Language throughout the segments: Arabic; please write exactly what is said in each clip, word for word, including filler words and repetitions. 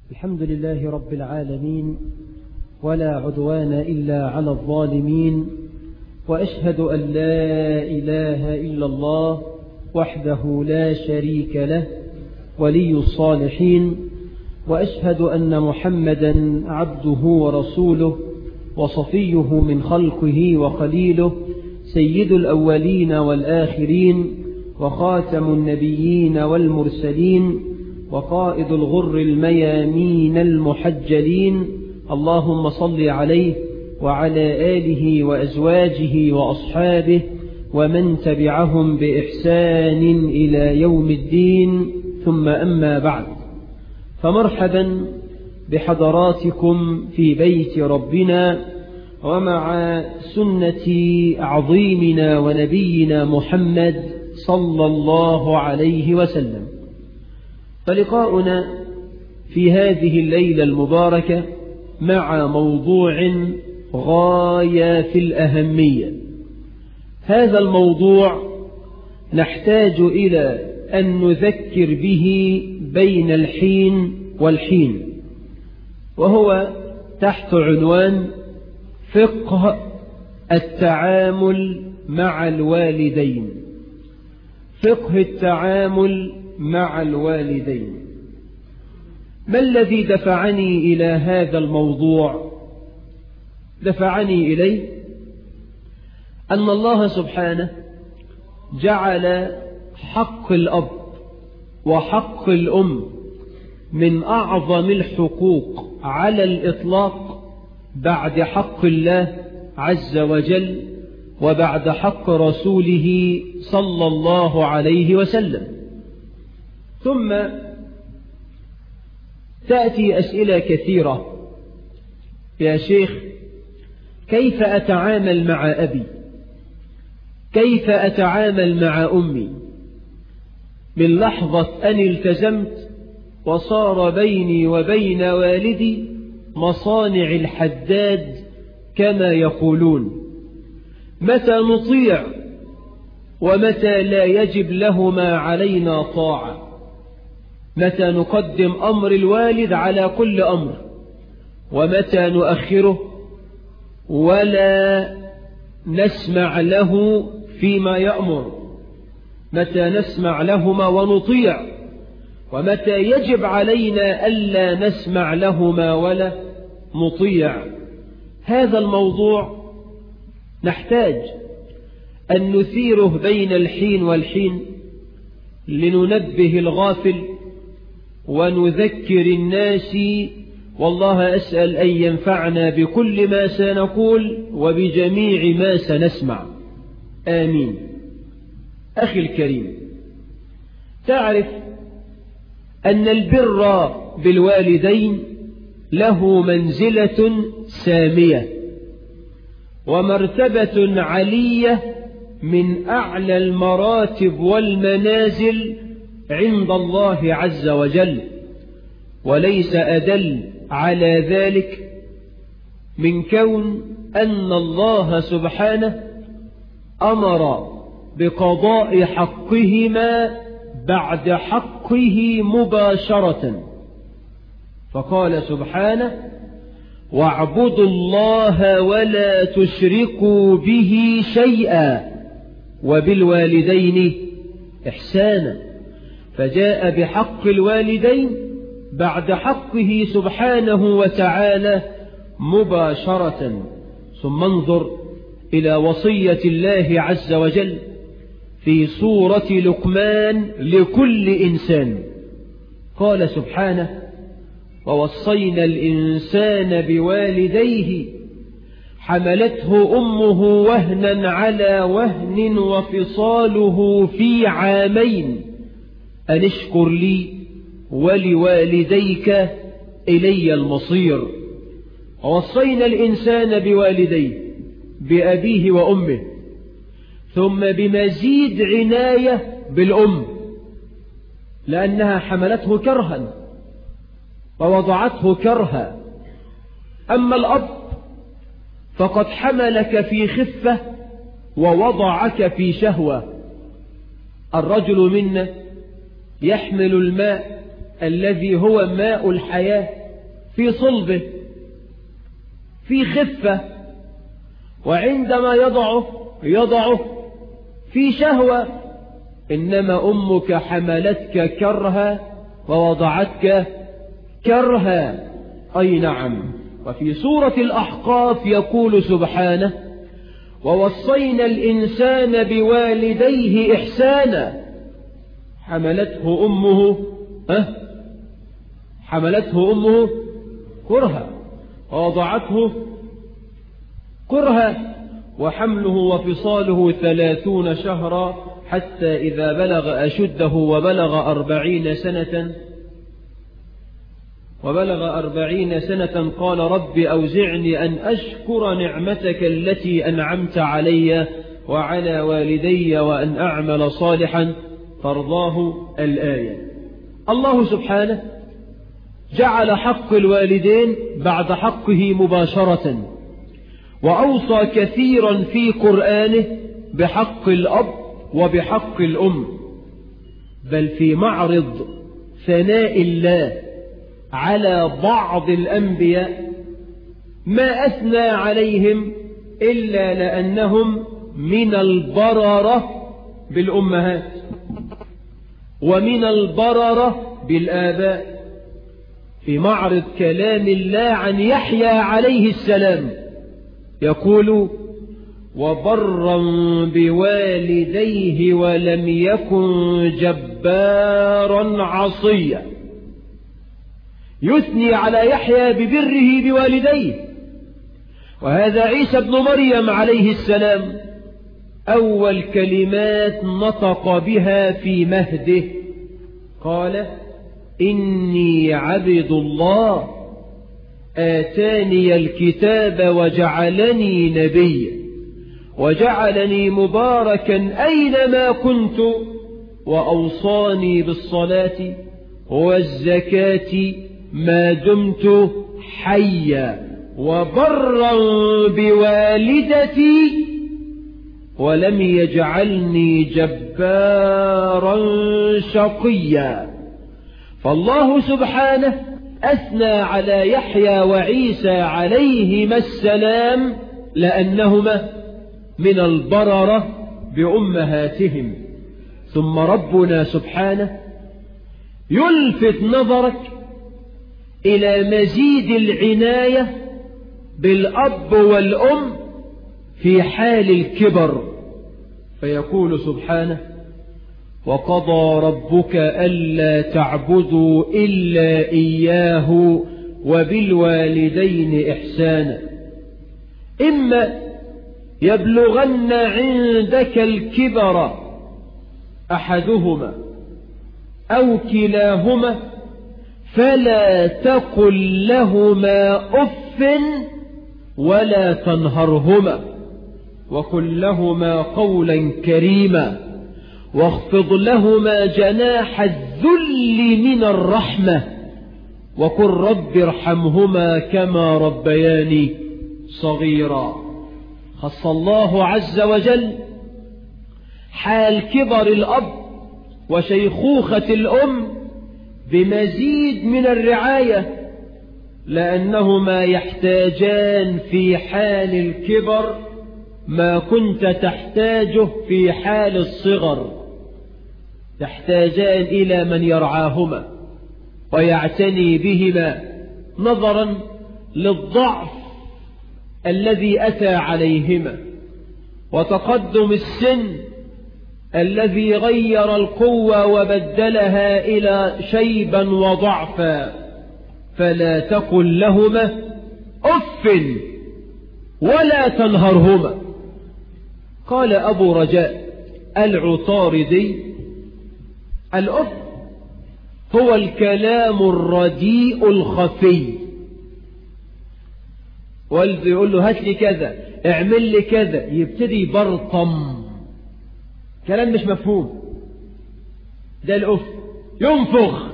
الحمد لله رب العالمين، ولا عدوان إلا على الظالمين، وأشهد أن لا إله إلا الله وحده لا شريك له ولي الصالحين، وأشهد أن محمدا عبده ورسوله وصفيه من خلقه وخليله، سيد الأولين والآخرين، وخاتم النبيين والمرسلين، وقائد الغر الميامين المحجلين. اللهم صل عليه وعلى آله وأزواجه وأصحابه ومن تبعهم بإحسان إلى يوم الدين، ثم أما بعد، فمرحبا بحضراتكم في بيت ربنا ومع سنة عظيمنا ونبينا محمد صلى الله عليه وسلم. فلقاؤنا في هذه الليلة المباركة مع موضوع غاية في الأهمية. هذا الموضوع نحتاج إلى أن نذكر به بين الحين والحين، وهو تحت عنوان فقه التعامل مع الوالدين. فقه التعامل مع الوالدين. ما الذي دفعني إلى هذا الموضوع؟ دفعني إليه أن الله سبحانه جعل حق الأب وحق الأم من أعظم الحقوق على الإطلاق بعد حق الله عز وجل وبعد حق رسوله صلى الله عليه وسلم. ثم تأتي أسئلة كثيرة: يا شيخ، كيف أتعامل مع أبي؟ كيف أتعامل مع أمي؟ من لحظة أن التزمت وصار بيني وبين والدي مصانع الحداد كما يقولون، متى نطيع ومتى لا يجب لهما علينا طاعة، متى نقدم أمر الوالد على كل أمر ومتى نؤخره ولا نسمع له فيما يأمر، متى نسمع لهما ونطيع ومتى يجب علينا ألا نسمع لهما ولا نطيع. هذا الموضوع نحتاج أن نثيره بين الحين والحين لننبه الغافل ونذكر الناس، والله أسأل أن ينفعنا بكل ما سنقول وبجميع ما سنسمع، آمين. أخي الكريم، تعرف أن البر بالوالدين له منزلة سامية ومرتبة علية من أعلى المراتب والمنازل عند الله عز وجل، وليس أدل على ذلك من كون أن الله سبحانه أمر بقضاء حقهما بعد حقه مباشرة، فقال سبحانه: واعبدوا الله ولا تشركوا به شيئا وبالوالدين إحسانا، فجاء بحق الوالدين بعد حقه سبحانه وتعالى مباشرة. ثم انظر إلى وصية الله عز وجل في سورة لقمان لكل إنسان، قال سبحانه: ووصينا الإنسان بوالديه حملته أمه وهنا على وهن وفصاله في عامين أن اشكر لي ولوالديك إلي المصير. ووصينا الإنسان بوالديه، بأبيه وأمه، ثم بمزيد عناية بالأم، لأنها حملته كرها ووضعته كرها. أما الأب فقد حملك في خفة ووضعك في شهوة. الرجل منا يحمل الماء الذي هو ماء الحياة في صلبه في خفة، وعندما يضعه يضعه في شهوة. إنما أمك حملتك كرها ووضعتك كرها. أي نعم. وفي سورة الأحقاف يقول سبحانه: ووصينا الإنسان بوالديه إحسانا حملته أمه أه؟ حملته أمه كرها ووضعته كرها وحمله وفصاله ثلاثون شهرا حتى إذا بلغ أشده وبلغ أربعين سنة وبلغ أربعين سنة قال رب أوزعني أن أشكر نعمتك التي أنعمت علي وعلى والدي وأن أعمل صالحا ترضاه. الآية. الله سبحانه جعل حق الوالدين بعد حقه مباشرة، وأوصى كثيرا في قرآنه بحق الأب وبحق الأم، بل في معرض ثناء الله على بعض الأنبياء ما أثنى عليهم إلا لأنهم من البررة بالأمهات ومن البررة بالآباء. في معرض كلام الله عن يحيى عليه السلام يقول: وبرا بوالديه ولم يكن جبارا عصيا. يثني على يحيى ببره بوالديه. وهذا عيسى ابن مريم عليه السلام أول كلمات نطق بها في مهده قال: إني عبد الله آتاني الكتاب وجعلني نبيا وجعلني مباركا أينما كنت وأوصاني بالصلاة والزكاة ما دمت حيا وبرا بوالدتي ولم يجعلني جبارا شقيا. فالله سبحانه أثنى على يحيى وعيسى عليهما السلام لأنهما من البررة بأمهاتهم. ثم ربنا سبحانه يلفت نظرك إلى مزيد العناية بالأب والأم في حال الكبر، فيقول سبحانه: وقضى ربك ألا تعبدوا إلا إياه وبالوالدين إحسانا إما يبلغن عندك الكبر أحدهما أو كلاهما فلا تقل لهما أف ولا تنهرهما وقل لهما قولا كريما واخفض لهما جناح الذل من الرحمة وقل رب ارحمهما كما ربياني صغيرا. خص الله عز وجل حال كبر الأب وشيخوخة الأم بمزيد من الرعاية، لأنهما يحتاجان في حال الكبر ما كنت تحتاجه في حال الصغر. تحتاجان إلى من يرعاهما ويعتني بهما نظرا للضعف الذي أتى عليهما وتقدم السن الذي غير القوة وبدلها إلى شيبا وضعفا. فلا تقل لهما أف ولا تنهرهما. قال أبو رجاء العطاردي: الأف هو الكلام الرديء الخفي. والده يقول له هات لي كذا، اعمل لي كذا، يبتدي يبرطم كلام مش مفهوم. ده الأف ينفخ،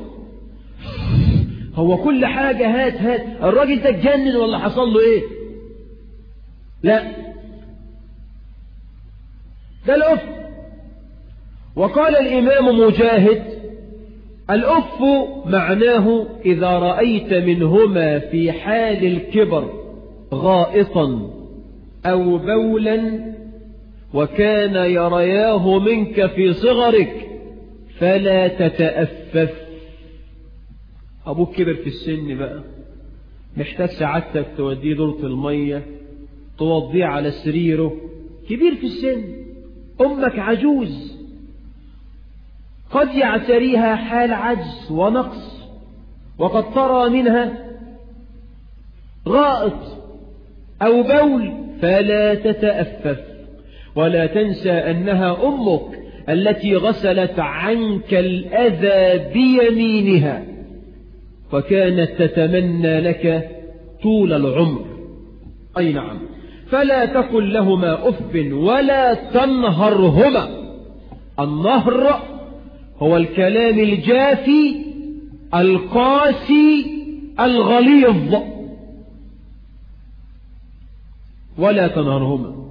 هو كل حاجة هات هات، الراجل ده اتجنن ولا حصل له ايه؟ لا، ده الأف. وقال الإمام مجاهد الأف معناه إذا رأيت منهما في حال الكبر غائطا أو بولا وكان يرياه منك في صغرك فلا تتأفف. أبوك كبر في السن بقى، محتاج سعادتك توديه دورة المية، توضيه على سريره، كبير في السن. أمك عجوز، قد يعتريها حال عجز ونقص، وقد ترى منها غائط أو بول، فلا تتأفف. ولا تنسى أنها أمك التي غسلت عنك الأذى بيمينها وكانت تتمنى لك طول العمر. أي نعم. فلا تقل لهما أف ولا تنهرهما. النهر هو الكلام الجافي القاسي الغليظ. ولا تنهرهما.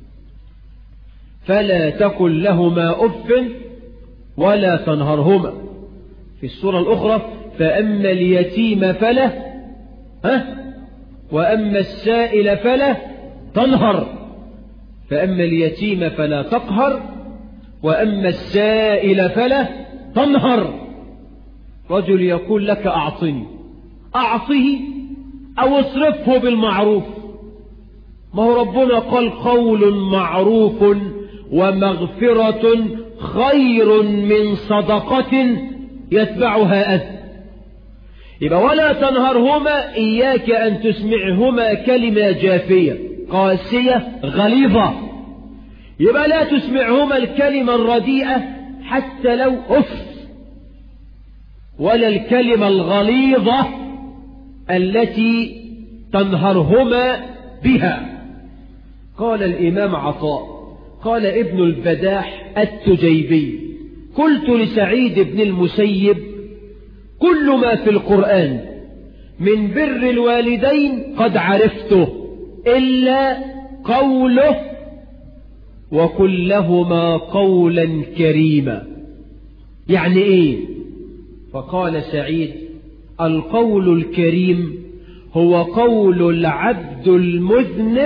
فلا تقل لهما أف ولا تنهرهما. في السورة الأخرى فأما اليتيم فلا ها وأما السائل فلا تنهر. فأما اليتيم فلا تقهر وأما السائل فلا تنهر. رجل يقول لك أعطني، أعطه أو اصرفه بالمعروف. ما هو ربنا قال قول معروف ومغفرة خير من صدقة يتبعها أذى. يبقى ولا تنهرهما، إياك أن تسمعهما كلمة جافية قاسية غليظة. يبقى لا تسمعهما الكلمة الرديئة حتى لو أف، ولا الكلمة الغليظة التي تنهرهما بها. قال الإمام عطاء قال ابن البداح التجيبي قلت لسعيد بن المسيب كل ما في القرآن من بر الوالدين قد عرفته إلا قوله وقل لهما قولا كريما. يعني إيه؟ فقال سعيد القول الكريم هو قول العبد المذنب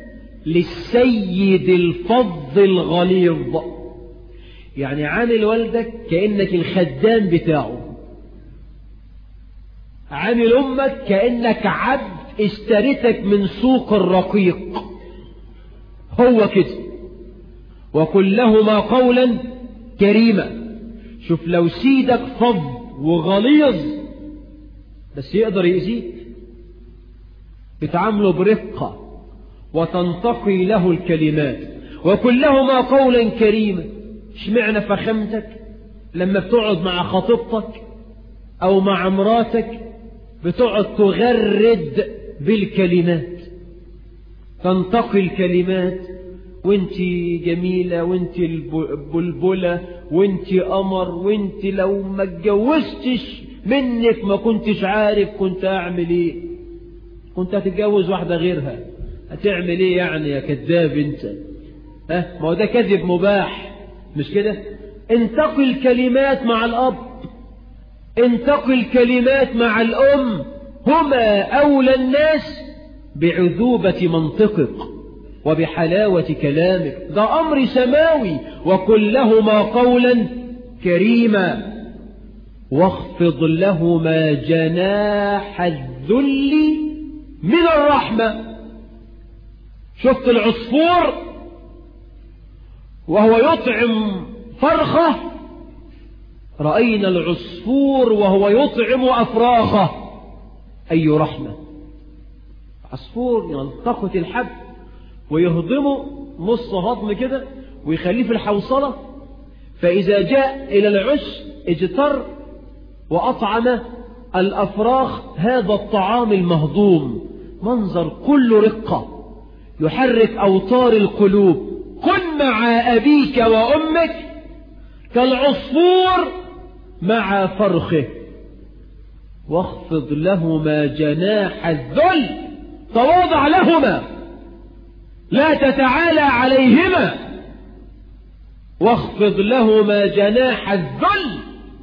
للسيد الفظ الغليظ. يعني عامل والدك كأنك الخدام بتاعه، عامل أمك كأنك عبد اشتريتك من سوق الرقيق. هو كده. وقل لهما قولا كريما. شوف لو سيدك فظ وغليظ بس يقدر يأذيك، بتعامله برقة وتنتقي له الكلمات. وقل لهما قولا كريما. اشمعنى فخمتك لما بتقعد مع خطيبتك أو مع مراتك بتقعد تغرد بالكلمات، تنتقي الكلمات، وانت جميلة وانت البلبلة وانت قمر وانت لو ما اتجوزتش منك ما كنتش عارف كنت اعمل ايه، كنت هتتجوز واحدة غيرها، هتعمل ايه يعني يا كذاب انت؟ ها ما هو ده كذب مباح مش كده؟ انتقي الكلمات مع الاب، انتقي الكلمات مع الام، هما اولى الناس بعذوبة منطقك وبحلاوة كلامك. ده أمر سماوي. وقل لهما قولا كريما واخفض لهما جناح الذل من الرحمة. شفت العصفور وهو يطعم فرخة؟ رأينا العصفور وهو يطعم أفراخه. أي رحمة. عصفور يلتقط الحب ويهضمه نص هضم كده ويخليه في الحوصلة، فإذا جاء إلى العش اجتر وأطعم الأفراخ هذا الطعام المهضوم. منظر كل رقة يحرك أوتار القلوب. كن مع أبيك وأمك كالعصفور مع فرخه واخفض لهما جناح الذل. تواضع لهما لا تتعالى عليهما. واخفض لهما جناح الذل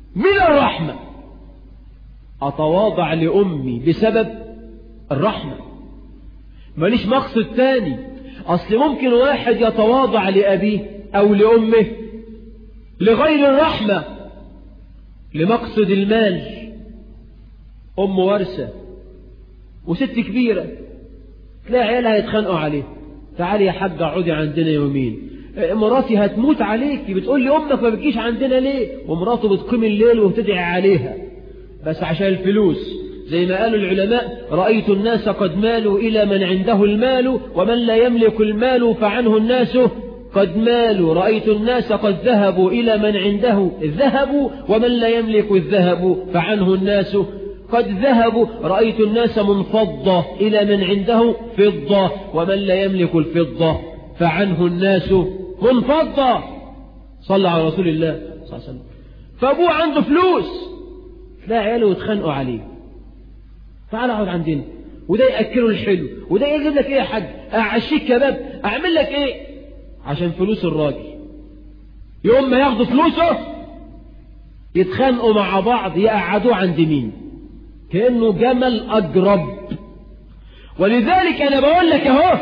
من الرحمة، أتواضع لأمي بسبب الرحمة، ماليش مقصد تاني. أصل ممكن واحد يتواضع لأبيه أو لأمه لغير الرحمة، لمقصد المال. أم ورثة وست كبيرة، تلاقي عيالها يتخانقوا عليه، تعالي يا حاجة اقعدي عندنا يومين، مراتي هتموت عليك، بتقول لي أمك ما بتجيش عندنا ليه؟ ومراته بتقيم الليل وتدعي عليها بس عشان الفلوس. زي ما قالوا العلماء: رأيت الناس قد مالوا إلى من عنده المال، ومن لا يملك المال فعنه الناس قد مالوا. رأيت الناس قد ذهبوا إلى من عنده الذهب، ومن لا يملك الذهب فعنه الناس قد ذهبوا. رأيت الناس منفضة إلى من عنده فضة، ومن لا يملك الفضة فعنه الناس منفضة. صلى على رسول الله صلى الله عليه وسلم. فأبوه عنده فلوس، تلاقي عياله يتخانقوا عليه، تعال اقعد عندنا، وده يأكله الحلو، وده يجيب لك ايه يا حاج، اعشيك كباب، اعمل لك ايه، عشان فلوس الراجل. يوم ما ياخدوا فلوسه يتخانقوا مع بعض، يقعدوه عند مين؟ كأنه جمل أجرب. ولذلك أنا بقول لك اهو،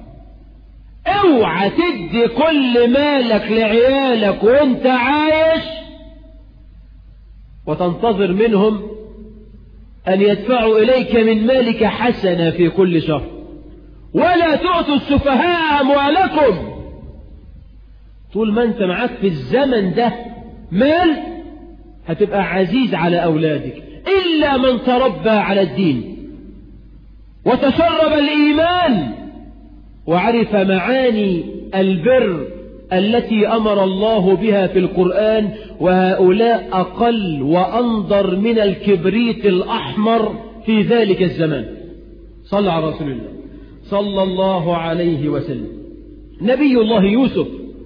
اوعى تدي كل مالك لعيالك وانت عايش وتنتظر منهم أن يدفعوا إليك من مالك حسنة في كل شهر. ولا تؤتوا السفهاء أموالكم. طول ما أنت معاك في الزمن ده مال هتبقى عزيز على أولادك، إلا من تربى على الدين وتشرب الإيمان وعرف معاني البر التي أمر الله بها في القرآن، وهؤلاء أقل وأنضر من الكبريت الأحمر في ذلك الزمان. صلى على رسول الله صلى الله عليه وسلم. نبي الله يوسف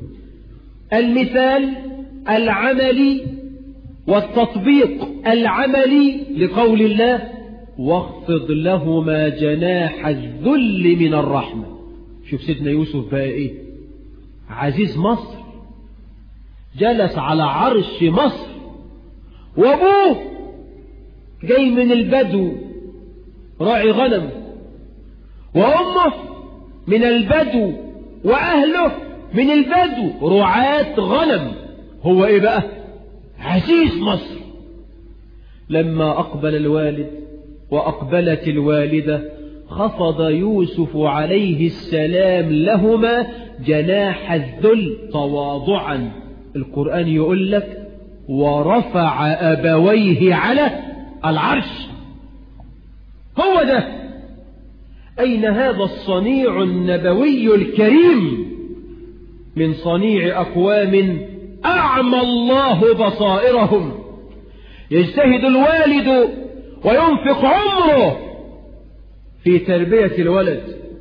المثال العملي والتطبيق العملي لقول الله: واخفض لهما جناح الذل من الرحمة. شوف سيدنا يوسف بقى ايه، عزيز مصر، جلس على عرش مصر، وابوه جاي من البدو راعي غنم، وامه من البدو واهله من البدو رعاة غنم. هو ايه بقى؟ عزيز مصر. لما اقبل الوالد واقبلت الوالدة خفض يوسف عليه السلام لهما جناح الذل تواضعا. القرآن يقول لك: ورفع أبويه على العرش. هو ده. أين هذا الصنيع النبوي الكريم من صنيع أقوام أعمى الله بصائرهم؟ يجتهد الوالد وينفق عمره في تربية الولد،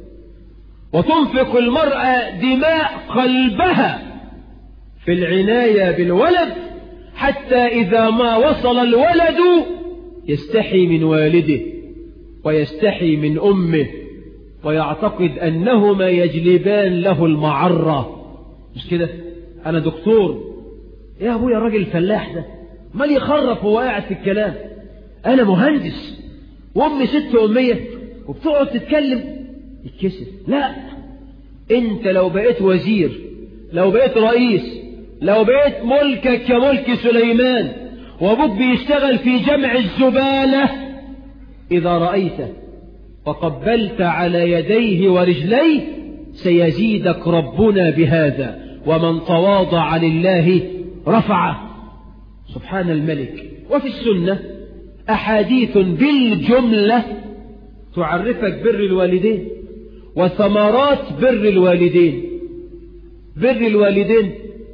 وتنفق المرأة دماء قلبها في العناية بالولد، حتى إذا ما وصل الولد يستحي من والده ويستحي من أمه، ويعتقد أنهما يجلبان له المعرة. مش كده؟ أنا دكتور، يا أبويا الراجل الفلاح ده مال يخرف وهو قاعد في الكلام. أنا مهندس وأمي ست أمية وبتقعد تتكلم يتكسف. لا، أنت لو بقيت وزير، لو بقيت رئيس، لو بقيت ملكك كملك سليمان، وأبوك بيشتغل في جمع الزبالة، إذا رأيته وقبلت على يديه ورجليه سيزيدك ربنا بهذا. ومن تواضع لله رفعه. سبحان الملك. وفي السنة أحاديث بالجملة تعرفك بر الوالدين وثمرات بر الوالدين. بر الوالدين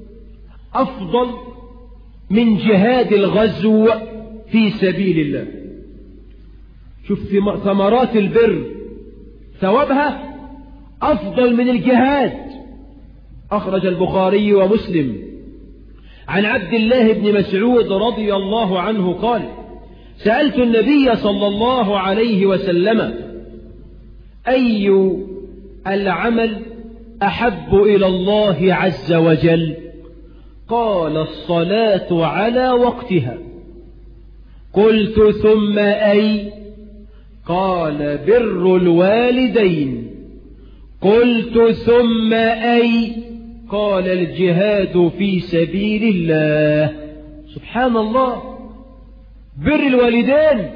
أفضل من جهاد الغزو في سبيل الله. شوف ثمرات البر، ثوابها أفضل من الجهاد. أخرج البخاري ومسلم عن عبد الله بن مسعود رضي الله عنه قال: سألت النبي صلى الله عليه وسلم: أي العمل أحب إلى الله عز وجل؟ قال: الصلاة على وقتها. قلت ثم أي؟ قال بر الوالدين. قلت ثم أي؟ قال الجهاد في سبيل الله. سبحان الله، بر الوالدين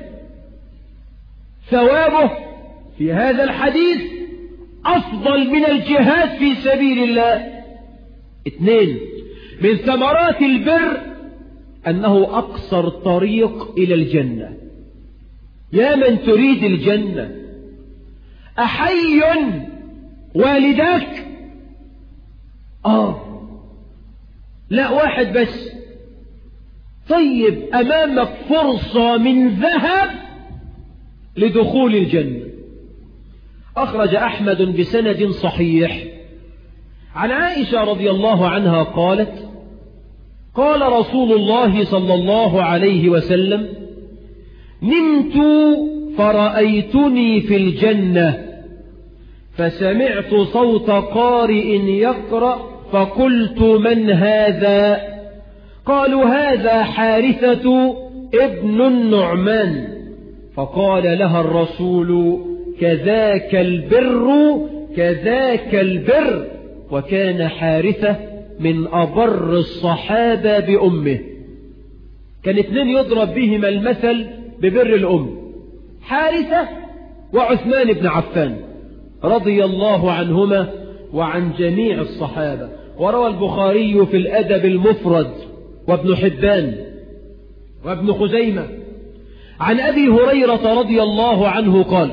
ثوابه في هذا الحديث أفضل من الجهاد في سبيل الله. اثنين، من ثمرات البر أنه أقصر طريق إلى الجنة. يا من تريد الجنة، أحي والدك؟ آه لا، واحد بس. طيب أمامك فرصة من ذهب لدخول الجنة. أخرج أحمد بسند صحيح عن عائشة رضي الله عنها قالت: قال رسول الله صلى الله عليه وسلم: نمت فرأيتني في الجنة فسمعت صوت قارئ يقرأ فقلت: من هذا؟ قالوا: هذا حارثة ابن النعمان. فقال لها الرسول: كذاك البر كذاك البر. وكان حارثة من أبر الصحابة بأمه، كان اثنين يضرب بهما المثل ببر الأم، حارثة وعثمان بن عفان رضي الله عنهما وعن جميع الصحابة. وروى البخاري في الأدب المفرد وابن حبان وابن خزيمة عن أبي هريرة رضي الله عنه قال: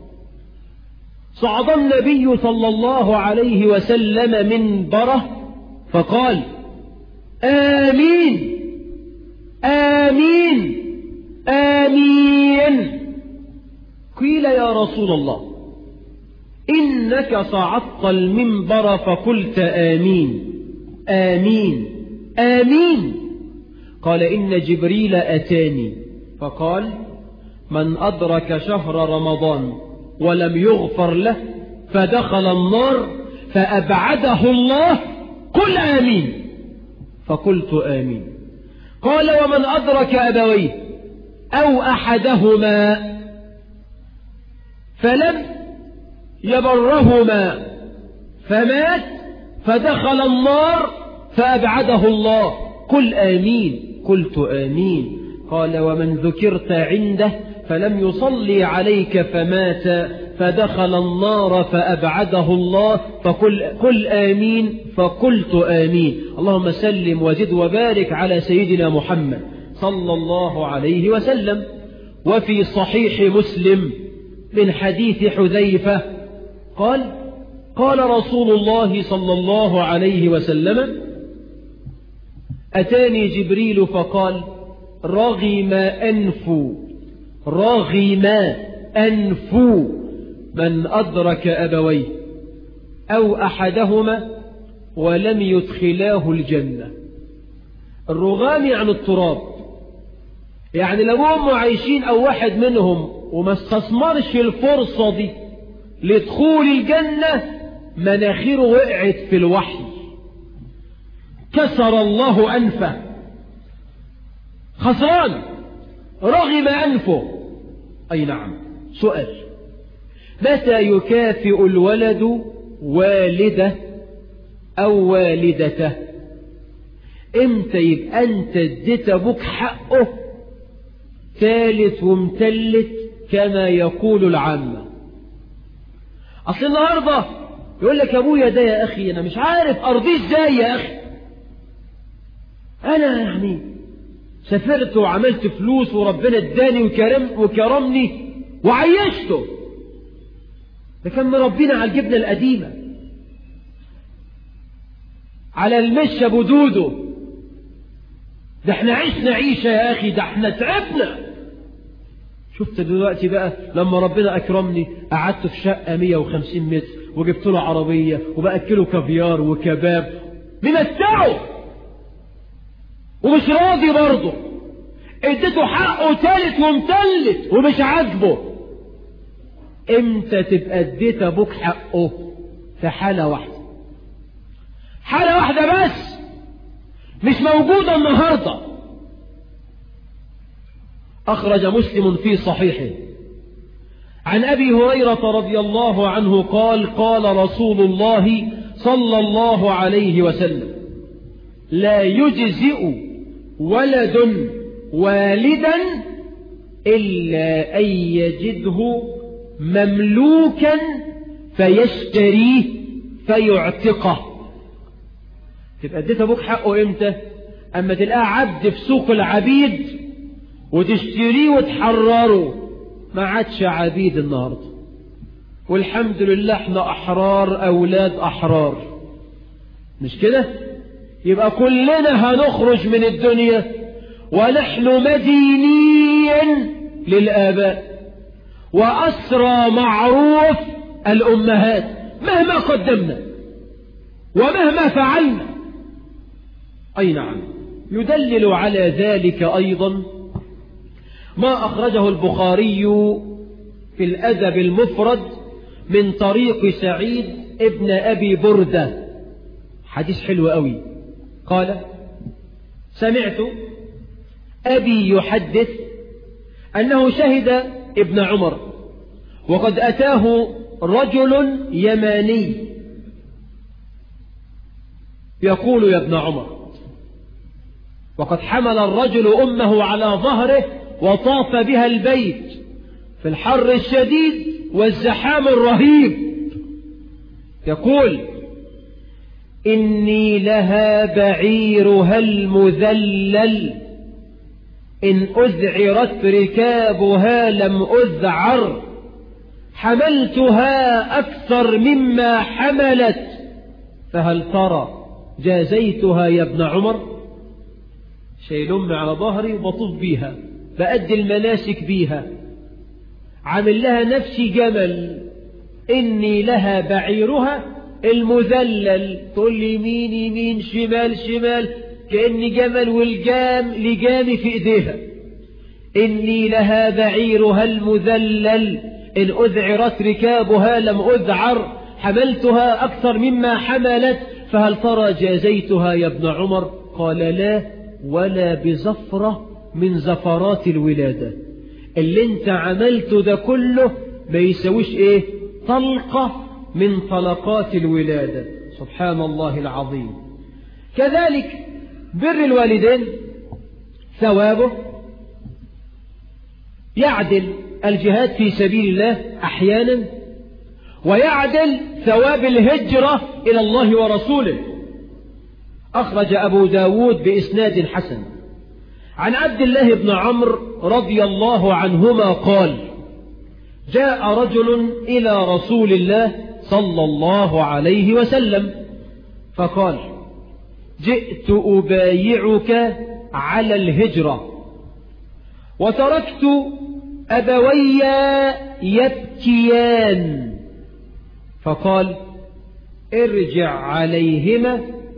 صعد النبي صلى الله عليه وسلم منبره فقال: آمين آمين آمين. قيل: يا رسول الله، إنك صعدت المنبر فقلت آمين آمين آمين. قال: إن جبريل أتاني فقال: من أدرك شهر رمضان ولم يغفر له فدخل النار فأبعده الله، قل آمين. فقلت آمين. قال: ومن أدرك أبويه أو أحدهما فلم يبرهما فمات فدخل النار فأبعده الله، قل آمين. قلت آمين. قال: ومن ذكرت عنده فلم يصلي عليك فمات فدخل النار فأبعده الله، فقل قل آمين. فقلت آمين. اللهم سلم وزد وبارك على سيدنا محمد صلى الله عليه وسلم. وفي صحيح مسلم من حديث حذيفة قال: قال رسول الله صلى الله عليه وسلم: أتاني جبريل فقال: رغم أنف رغم أنف من أدرك أبويه أو أحدهما ولم يدخلاه الجنة. الرغام عن التراب، يعني لو هم عايشين أو واحد منهم وما استثمرش الفرصة دي لدخول الجنة، مناخيره وقعت في الوحي، كسر الله أنفه، خسران، رغم أنفه. أي نعم. سؤال: متى يكافئ الولد والده أو والدته؟ امتى يبقى أنت اديت أبوك حقه ثالث ومتلت كما يقول العامة؟ أصل النهاردة يقول لك: أبويا ده يا أخي أنا مش عارف أرضيه إزاي يا أخي، أنا يعني سافرت وعملت فلوس وربنا اداني وكرم وكرمني وعيشته، ده كان مربينا على الجبنة القديمة، على المشة بدوده، ده احنا عشنا عيشة يا أخي، ده احنا تعبنا. شفت دلوقتي بقى لما ربنا أكرمني قعدت في شقة مية وخمسين متر وجبت له عربية وبأكله كافيار وكباب، ممتعه ومش راضي برضه، اديته حقه تالت ومتلت ومش عاجبه. امتى تبقى اديت ابوك حقه؟ في حالة واحدة، حالة واحدة بس مش موجودة النهاردة. أخرج مسلم في صحيحه عن أبي هريرة رضي الله عنه قال قال رسول الله صلى الله عليه وسلم لا يجزئ ولد والدا إلا أن يجده مملوكا فيشتريه فيعتقه. تبقى اديت أبوك حقه إمتى؟ أما تلقاه عبد في سوق العبيد وتشتريه وتحرره. ما عادش عبيد النهاردة، والحمد لله احنا أحرار أولاد أحرار، مش كده؟ يبقى كلنا هنخرج من الدنيا ونحن مدينين للآباء وأسرى معروف الأمهات مهما قدمنا ومهما فعلنا. أي نعم. يدلل على ذلك أيضا ما أخرجه البخاري في الأدب المفرد من طريق سعيد ابن أبي بردة، حديث حلو قوي. قال سمعت أبي يحدث أنه شهد ابن عمر وقد أتاه رجل يماني يقول يا ابن عمر، وقد حمل الرجل أمه على ظهره وطاف بها البيت في الحر الشديد والزحام الرهيب، يقول إني لها بعيرها المذلل إن أذعرت ركابها لم أذعر حملتها أكثر مما حملت فهل ترى جازيتها يا ابن عمر؟ شايل أمي على ظهري وبطوف بيها بأدي المناسك بيها، عامل لها نفسي جمل، إني لها بعيرها المذلل، تقول لي يمين يمين شمال شمال كأني جمل والجام لجامي في إيديها. إني لها بعيرها المذلل إن أذعرت ركابها لم أذعر حملتها أكثر مما حملت فهل ترى جازيتها يا ابن عمر؟ قال لا ولا بزفرة من زفرات الولادة. اللي انت عملته ده كله ما يسويش ايه؟ طلقة من طلقات الولادة. سبحان الله العظيم. كذلك بر الوالدين ثوابه يعدل الجهاد في سبيل الله أحيانا، ويعدل ثواب الهجرة إلى الله ورسوله. أخرج أبو داود بإسناد حسن عن عبد الله بن عمرو رضي الله عنهما قال جاء رجل إلى رسول الله صلى الله عليه وسلم فقال جئت أبايعك على الهجرة وتركت أبوي يبكيان، فقال ارجع عليهما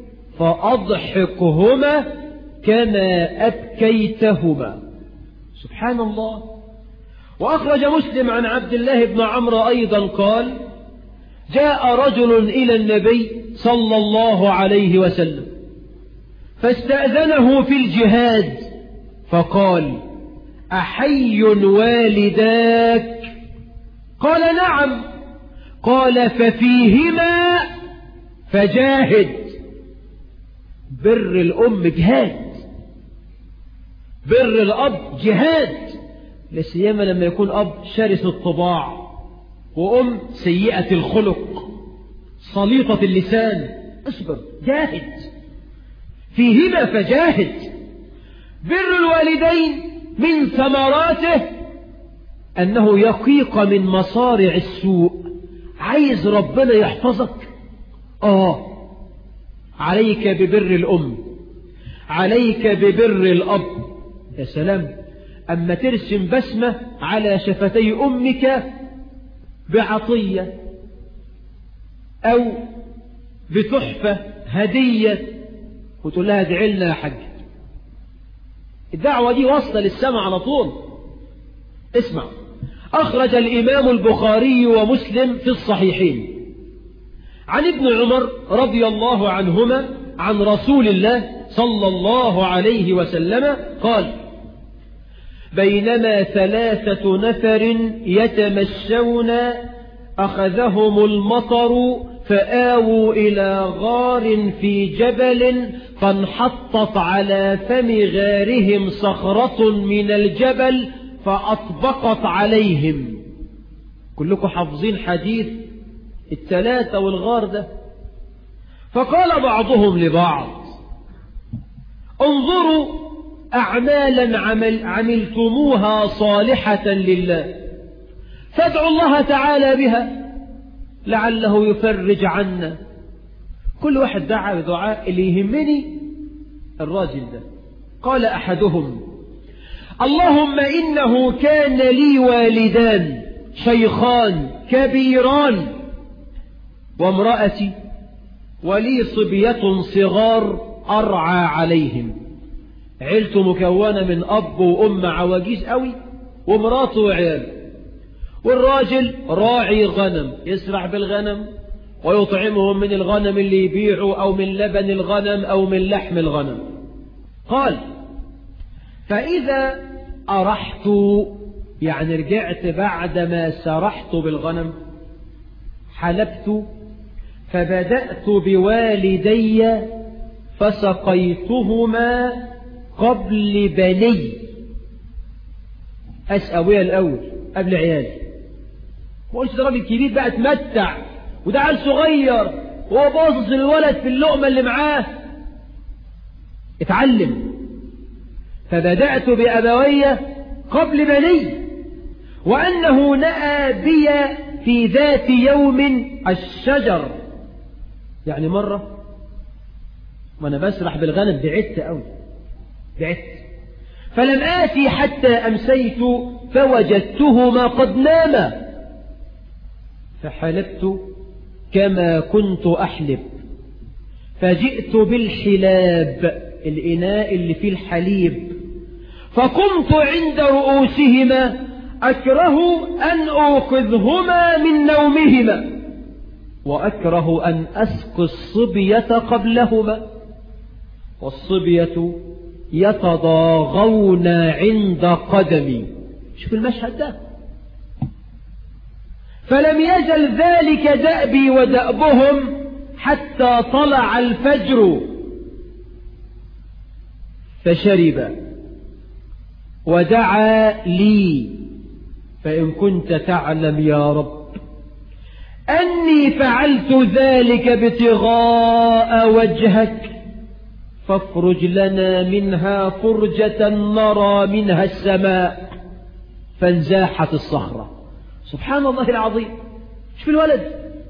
فأضحكهما كما أبكيتهما. سبحان الله. وأخرج مسلم عن عبد الله بن عمرو أيضا قال جاء رجل إلى النبي صلى الله عليه وسلم فاستأذنه في الجهاد فقال أحي والداك؟ قال نعم. قال ففيهما فجاهد. بر الأم جهاد، بر الأب جهاد، لسيما لما يكون أب شرس الطباع وأم سيئة الخلق صليطة اللسان. اصبر جاهد، فيهما فجاهد. بر الوالدين من ثمراته أنه يقيق من مصارع السوء. عايز ربنا يحفظك؟ آه عليك ببر الأم، عليك ببر الأب. يا سلام أما ترسم بسمة على شفتي أمك بعطية أو بتحفة هدية وتقول لها ادعي لنا يا حاج، الدعوة دي واصلة للسماء على طول. اسمع. أخرج الإمام البخاري ومسلم في الصحيحين عن ابن عمر رضي الله عنهما عن رسول الله صلى الله عليه وسلم قال بينما ثلاثة نفر يتمشون أخذهم المطر فآووا إلى غار في جبل فانحطت على فم غارهم صخرة من الجبل فأطبقت عليهم. كلكم حافظين حديث الثلاثة والغار ده. فقال بعضهم لبعض: انظروا أعمالا عمل عملتموها صالحة لله فادعوا الله تعالى بها لعله يفرج عنا. كل واحد دعا بدعاء اللي يهمني الراجل ده. قال أحدهم: اللهم إنه كان لي والدان شيخان كبيران وامرأتي ولي صبية صغار أرعى عليهم. عيلته مكونة من أب وأم عواجيز قوي ومراته وعياله، والراجل راعي غنم يسرع بالغنم ويطعمهم من الغنم اللي يبيعه أو من لبن الغنم أو من لحم الغنم. قال: فإذا أرحت يعني رجعت بعدما سرحت بالغنم حلبت فبدأت بوالدي فسقيتهما قبل بني. أسأوية الأول قبل عيالي. وقلت ده راجل كبير بقى اتمتع وده عيل صغير وهو باصص للولد في اللقمة اللي معاه. اتعلم. فبدأت بأبوي قبل بني وأنه نأى بي في ذات يوم الشجر. يعني مرة وأنا بسرح بالغنم بعدت أوي بعدت فلم آتي حتى أمسيت فوجدتهما قد ناما فحلبت كما كنت أحلب فجئت بالحلاب الإناء اللي فيه الحليب فقمت عند رؤوسهما أكره أن أوقظهما من نومهما وأكره أن أسقي الصبية قبلهما والصبية يتضاغون عند قدمي. شوف المشهد ده. فلم يزل ذلك دأبي ودأبهم حتى طلع الفجر فشرب ودعا لي فإن كنت تعلم يا رب أني فعلت ذلك ابتغاء وجهك فافرج لنا منها فرجة نرى منها السماء. فانزاحت الصخرة. سبحان الله العظيم. شوف الولد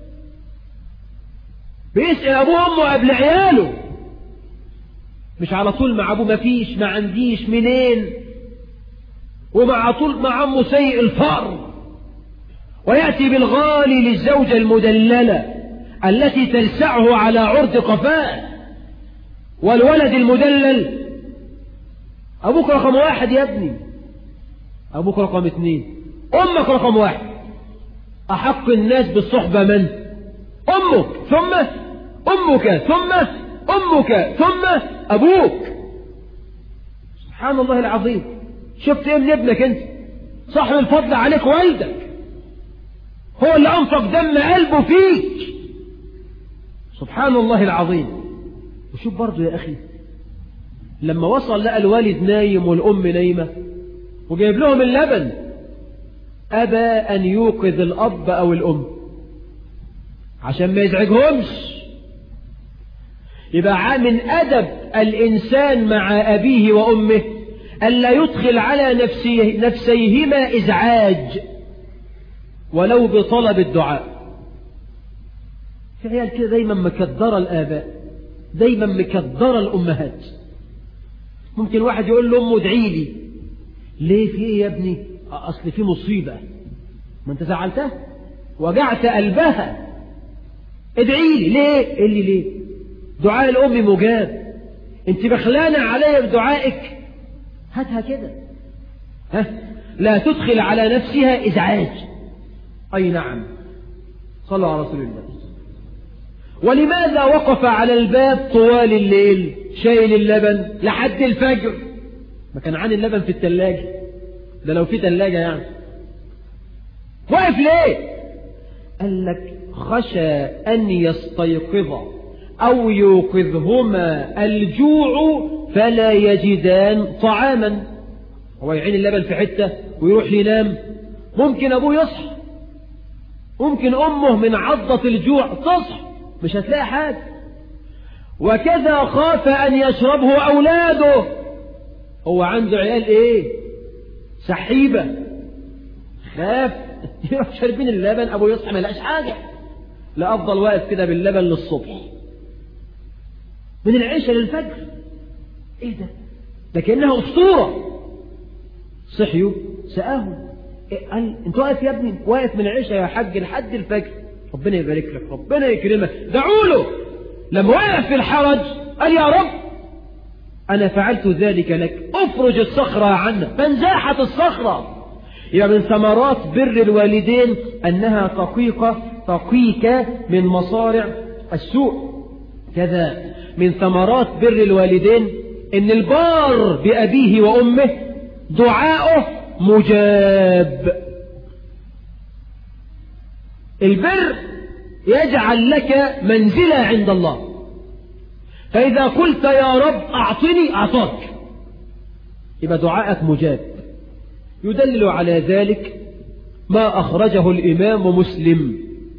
بيسأل أبوه وأمه قبل عياله، مش على طول مع أبوه مفيش ما عنديش منين، ومع طول مع عمه سيء الفقر، ويأتي بالغالي للزوجة المدللة التي تلسعه على عرض قفاه، والولد المدلل أبوك رقم واحد يا ابني، أبوك رقم اثنين، أمك رقم واحد. أحق الناس بالصحبة من؟ أمك ثم أمك ثم أمك ثم أبوك. سبحان الله العظيم. شفت ايه من ابنك انت؟ صاحب الفضل عليك والدك، هو اللي أنفق دم قلبه فيك. سبحان الله العظيم. وشوف برضو يا أخي لما وصل لقى الوالد نايم والأم نايمة وجايب لهم اللبن، أبى أن يوقظ الأب أو الأم عشان ما يزعجهمش. يبقى من أدب الإنسان مع أبيه وأمه ألا يدخل على نفسيه نفسيهما إزعاج ولو بطلب الدعاء. في عيال كده دايما مكدرة الآباء، دايما مكدرة الأمهات. ممكن واحد يقول لأمه ادعي لي، ليه في ايه يا ابني؟ أصل في مصيبة، ما انت زعلتها وجعت قلبها، ادعي لي. ليه؟ قل لي ليه؟ دعاء الأم مجاب، انت بخلانة عليا بدعائك، هاتها كده. ها؟ لا تدخل على نفسها إزعاج. أي نعم. صلوا على رسول الله. ولماذا وقف على الباب طوال الليل شايل اللبن لحد الفجر؟ ما كان عن اللبن في الثلاجة، ده لو في ثلاجة يعني. واقف ليه؟ قال لك خشى أن يستيقظ أو يوقظهما الجوع فلا يجدان طعاما. هو يعين اللبن في حتة ويروح ينام، ممكن أبوه يصحى، ممكن أمه من عضة الجوع تصحى مش هتلاقي حاجة. وكذا خاف أن يشربه أولاده، هو عنده عيال إيه؟ سحيبة، خاف يروح شاربين اللبن أبوه يصحى ما لقاش حاجة، لا أفضل واقف كده باللبن للصبح من العشاء للفجر. إيه ده؟ ده كأنها أسطورة. صحيوا سألهم، إيه قال أنت واقف يا ابني؟ واقف من العشاء يا حاج لحد الفجر. ربنا يبارك لك، ربنا يكرمك، دعوا له. لما وقف في الحرج قال يا رب أنا فعلت ذلك لك، أفرج الصخرة عنا، فانزاحت الصخرة. يبقى من ثمرات بر الوالدين أنها تقيقة تقيك من مصارع السوء. كذا من ثمرات بر الوالدين أن البار بأبيه وأمه دعاؤه مجاب. البر يجعل لك منزلة عند الله، فإذا قلت يا رب أعطني أعطاك، يبقى دعاءك مجاب. يدلل على ذلك ما أخرجه الإمام مسلم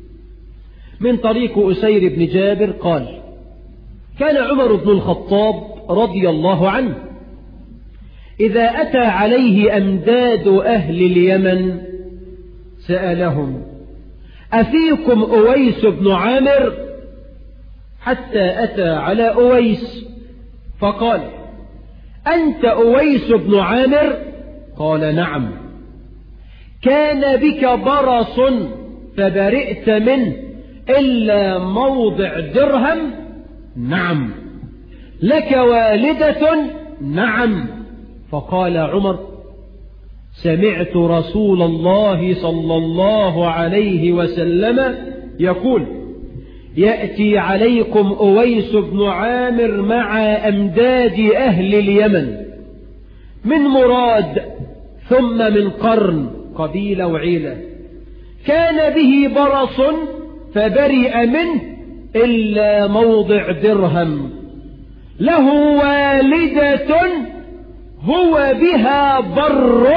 من طريق أسير بن جابر قال كان عمر بن الخطاب رضي الله عنه إذا أتى عليه أمداد أهل اليمن سألهم أفيكم أويس بن عامر؟ حتى أتى على أويس فقال أنت أويس بن عامر؟ قال نعم. كان بك برص فبرئت منه إلا موضع درهم؟ نعم. لك والدة؟ نعم. فقال عمر سمعت رسول الله صلى الله عليه وسلم يقول يأتي عليكم أويس بن عامر مع أمداد أهل اليمن من مراد ثم من قرن قبيلة وعيلة، كان به برص فبرئ منه إلا موضع درهم، له والدة هو بها بر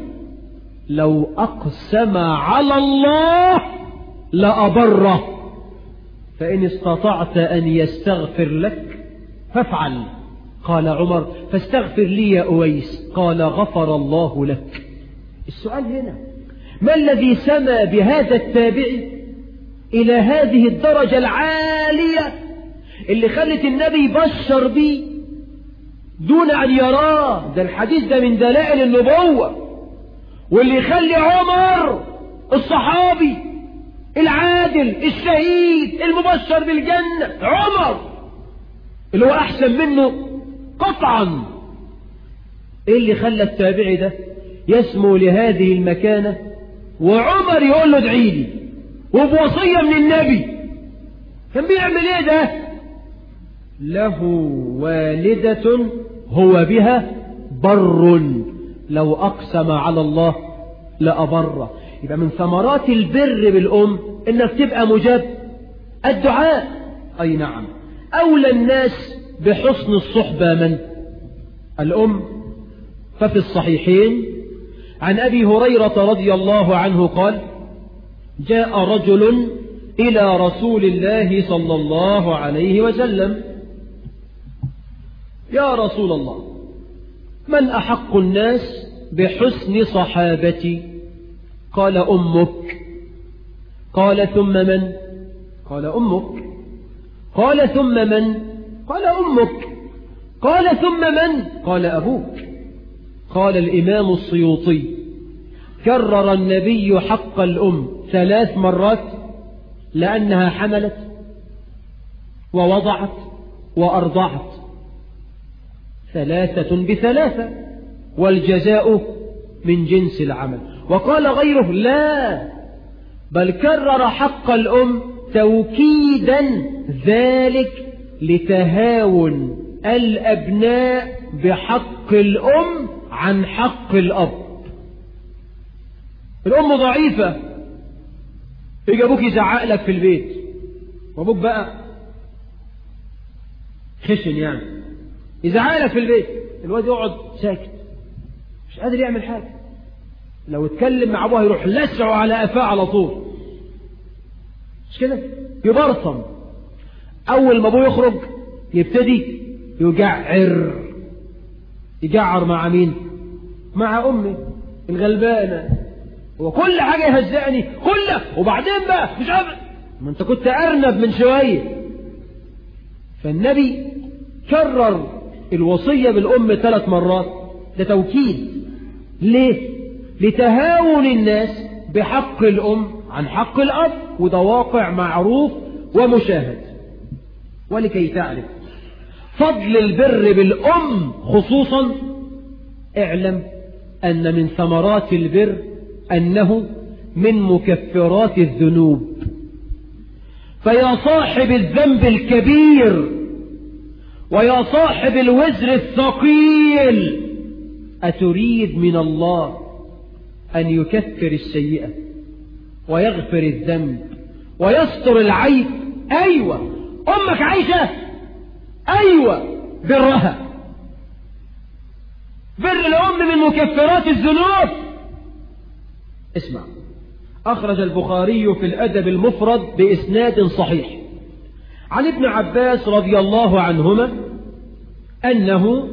لو أقسم على الله لأبره، فإن استطعت أن يستغفر لك فافعل. قال عمر فاستغفر لي يا أويس، قال غفر الله لك. السؤال هنا ما الذي سمى بهذا التابعي إلى هذه الدرجة العالية اللي خلت النبي بشر به دون أن يراه؟ ده الحديث ده من دلائل النبوة، واللي يخلي عمر الصحابي العادل الشهيد المبشر بالجنة عمر اللي هو أحسن منه قطعا، إيه اللي خلى التابعي ده يسمو لهذه المكانة وعمر يقول له ادعي لي وبوصية من النبي؟ كان بيعمل ايه ده؟ له والدة هو بها بر لو أقسم على الله لأبره. يبقى من ثمرات البر بالأم إنك تبقى مجاب الدعاء. أي نعم. أولى الناس بحسن الصحبة من؟ الأم. ففي الصحيحين عن أبي هريرة رضي الله عنه قال جاء رجل إلى رسول الله صلى الله عليه وسلم يا رسول الله من أحق الناس بحسن صحابتي؟ قال أمك. قال ثم من؟ قال أمك. قال ثم من؟ قال أمك. قال ثم من؟ قال أبوك. قال الإمام السيوطي كرر النبي حق الأم ثلاث مرات لأنها حملت ووضعت وأرضعت، ثلاثة بثلاثة والجزاء من جنس العمل. وقال غيره لا، بل كرر حق الأم توكيدا ذلك لتهاون الأبناء بحق الأم عن حق الأب. الأم ضعيفة، يجي أبوك يزعق لك في البيت، وأبوك بقى خشن يعني يزعق لك في البيت، الواد يقعد ساكت مش قادر يعمل حاجة. لو اتكلم مع أبوه يروح لسعه على قفاه على طول، مش كده؟ يبرطم. أول ما أبوه يخرج يبتدي يجعر. يجعر مع مين؟ مع أمي الغلبانة، وكل حاجة يهزعني كله، وبعدين بقى مش عارف، ما أنت كنت أرنب من شوية. فالنبي كرر الوصية بالأم ثلاث مرات، ده توكيد. ليه؟ لتهاون الناس بحق الأم عن حق الأب، وده واقع معروف ومشاهد. ولكي تعرف فضل البر بالأم خصوصا، اعلم أن من ثمرات البر أنه من مكفرات الذنوب. فيا صاحب الذنب الكبير ويا صاحب الوزر الثقيل، أتريد من الله أن يكفر السيئة ويغفر الذنب ويستر العيب؟ أيوة. أمك عايشة؟ أيوة، برها. بر الأم من مكفرات الذنوب. اسمع، أخرج البخاري في الأدب المفرد بإسناد صحيح عن ابن عباس رضي الله عنهما أنه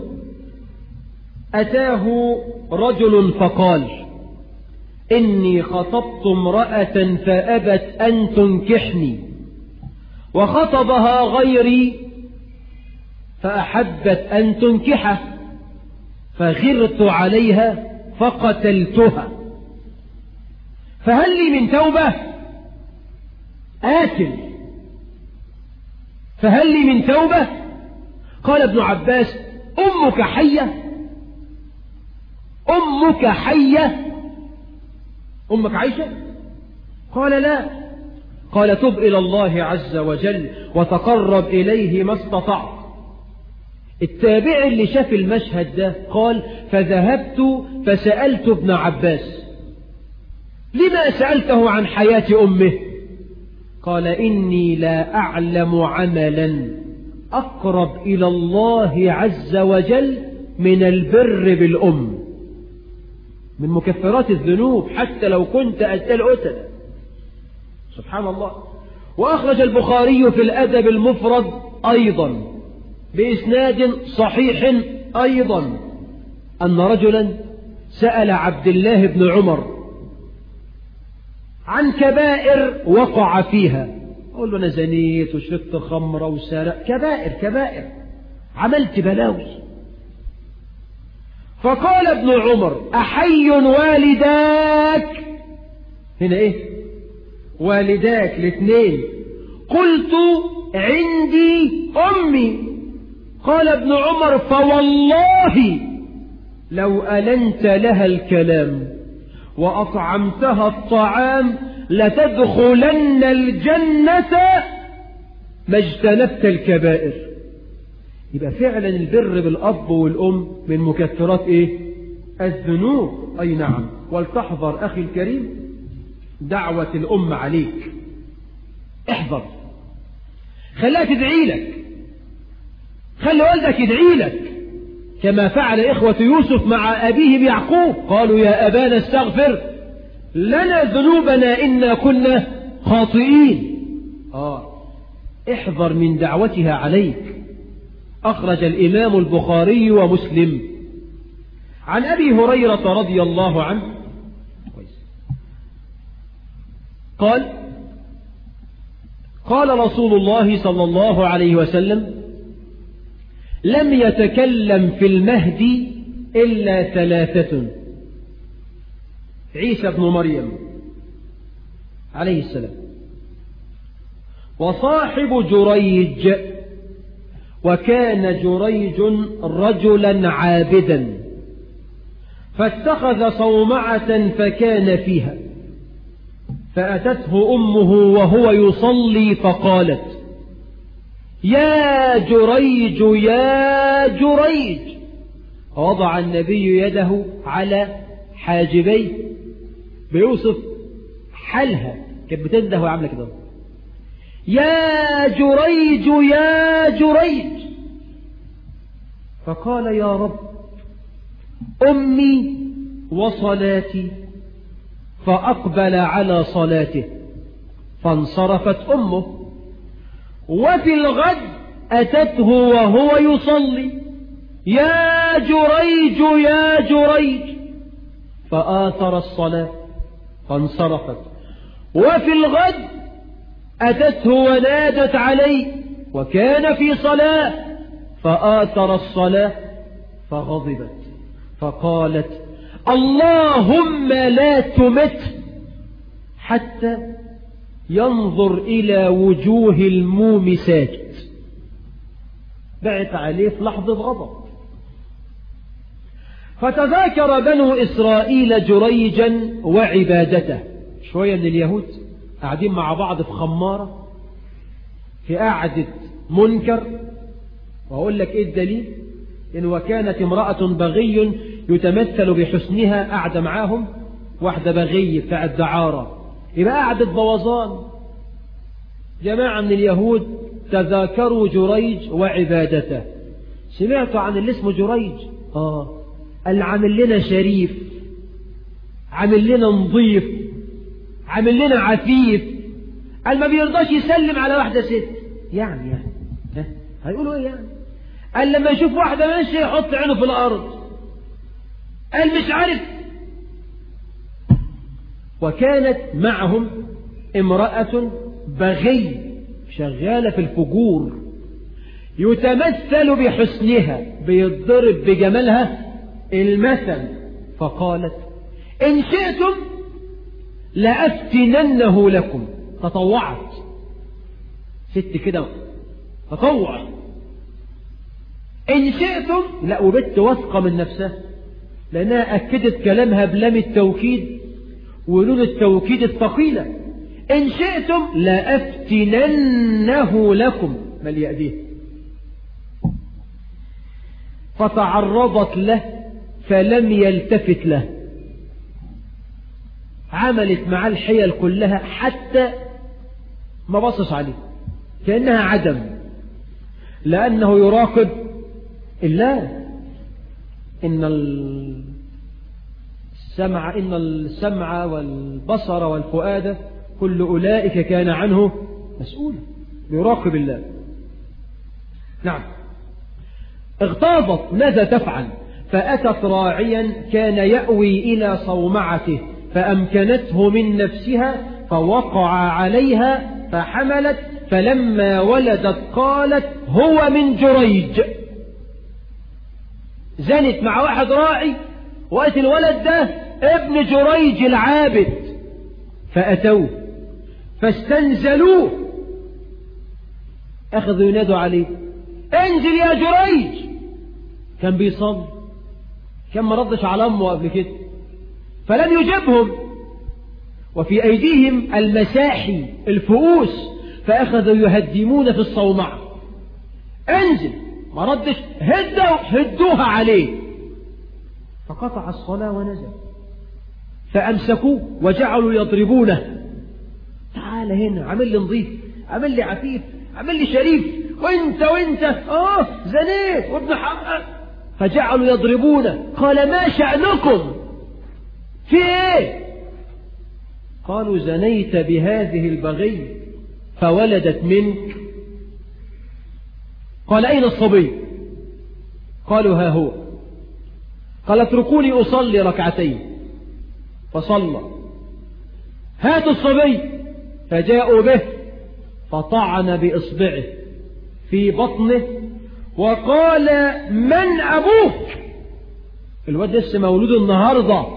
أتاه رجل فقال: إني خطبت امرأة فأبت أن تنكحني، وخطبها غيري فأحبت أن تنكحه، فغرت عليها فقتلتها، فهل لي من توبة؟ آتل، فهل لي من توبة؟ قال ابن عباس: أمك حية؟ أمك حية؟ أمك عايشة؟ قال: لا. قال: تب إلى الله عز وجل وتقرب إليه ما استطعت. التابع اللي شاف المشهد ده قال: فذهبت فسألت ابن عباس: لما سألته عن حياة أمه؟ قال: إني لا أعلم عملا أقرب إلى الله عز وجل من البر بالأم، من مكفرات الذنوب حتى لو كنت أتى الأتى. سبحان الله. وأخرج البخاري في الأدب المفرد أيضا بإسناد صحيح أيضا أن رجلا سأل عبد الله بن عمر عن كبائر وقع فيها. أقول له: أنا زنيت وشربت خمرة وسرق، كبائر كبائر، عملت بلاوي. فقال ابن عمر: أحي والداك؟ هنا إيه؟ والداك الاثنين. قلت: عندي أمي. قال ابن عمر: فوالله لو ألنت لها الكلام وأطعمتها الطعام لتدخلن الجنة ما اجتنبت الكبائر. يبقى فعلا البر بالأب والأم من مكفرات إيه؟ الذنوب. أي نعم. ولتحذر أخي الكريم دعوة الأم عليك، احذر، خليها تدعي لك، خلي والدك يدعي لك كما فعل إخوة يوسف مع أبيه بيعقوب، قالوا: يا أبانا استغفر لنا ذنوبنا إنا كنا خاطئين. آه احذر من دعوتها عليك. أخرج الإمام البخاري ومسلم عن أبي هريرة رضي الله عنه قال: قال رسول الله صلى الله عليه وسلم: لم يتكلم في المهدي إلا ثلاثة: عيسى بن مريم عليه السلام، وصاحب جريج، وكان جريج رجلا عابدا فاتخذ صومعة فكان فيها، فأتته أمه وهو يصلي فقالت: يا جريج يا جريج. ووضع النبي يده على حاجبيه بيوصف حالها، كانت بتنده وعامله كده: يا جريج يا جريج. فقال: يا رب، أمي وصلاتي. فأقبل على صلاته فانصرفت أمه. وفي الغد أتته وهو يصلي: يا جريج يا جريج. فآثر الصلاة فانصرفت. وفي الغد أتته ونادت عليه وكان في صلاة فآثر الصلاة فغضبت فقالت: اللهم لا تمت حتى ينظر إلى وجوه المومسات. بعت عليه في لحظة غضب. فتذاكر بنو إسرائيل جريجا وعبادته. شوية من اليهود قاعدين مع بعض في خمارة في قعدة منكر، وأقول لك إيه الدليل؟ إن وكانت امرأة بغي يتمثل بحسنها قاعدة معاهم، واحدة بغي بتاعت دعارة، يبقى قعدة بوظان. جماعة من اليهود تذاكروا جريج وعبادته. سمعتوا عن اللي اسمه جريج؟ آه اللي عامل لنا شريف، عامل لنا نظيف، عامل لنا عفيف، قال ما بيرضاش يسلم على واحدة ست. يعني يعني ها هيقولوا ايه يعني؟ قال لما يشوف واحدة ماشية يحط عينه في الأرض. قال مش عارف. وكانت معهم امرأة بغي شغالة في الفجور يتمثل بحسنها، بيضرب بجمالها المثل. فقالت: إن شئتم لأفتننه لكم. تطوعت ست كده تطوع. إن شئتم، لا وبت واثقة من نفسها لأنها أكدت كلامها بلام التوكيد ونون التوكيد الثقيلة: إن شئتم لأفتننه لكم. مال يأديه. فتعرضت له فلم يلتفت له. عملت مع الحيل كلها حتى ما بصش عليه، كأنها عدم، لأنه يراقب الله. إن السمع إن السمع والبصر والفؤاد كل أولئك كان عنه مسؤولا. يراقب الله. نعم. اغتاظت ماذا تفعل؟ فأتت راعيا كان يأوي إلى صومعته فأمكنته من نفسها فوقع عليها فحملت، فلما ولدت قالت: هو من جريج. زنت مع واحد راعي وقت الولد ده ابن جريج العابد. فأتوه فاستنزلوه، أخذوا ينادوا عليه: انزل يا جريج. كان بيصلي، كان ما ردش على أمه قبل كده، فلم يجبهم. وفي أيديهم المساحي الفؤوس، فأخذوا يهدمون في الصومعة. انزل، ما ردش، هدوا هدوها عليه. فقطع الصلاة ونزل، فأمسكوه وجعلوا يضربونه: تعال هنا، عمل لي نظيف، عمل لي عفيف، عمل لي شريف، وانت وانت اه زنيت وابن حقك. فجعلوا يضربونه. قال: ما شأنكم؟ في ايه؟ قالوا: زنيت بهذه البغي فولدت منك. قال: أين الصبي؟ قالوا: ها هو. قال: اتركوني أصلي ركعتين. فصلى. هاتوا الصبي. فجاءوا به فطعن بإصبعه في بطنه وقال: من أبوك؟ الواد لسه مولود النهارده،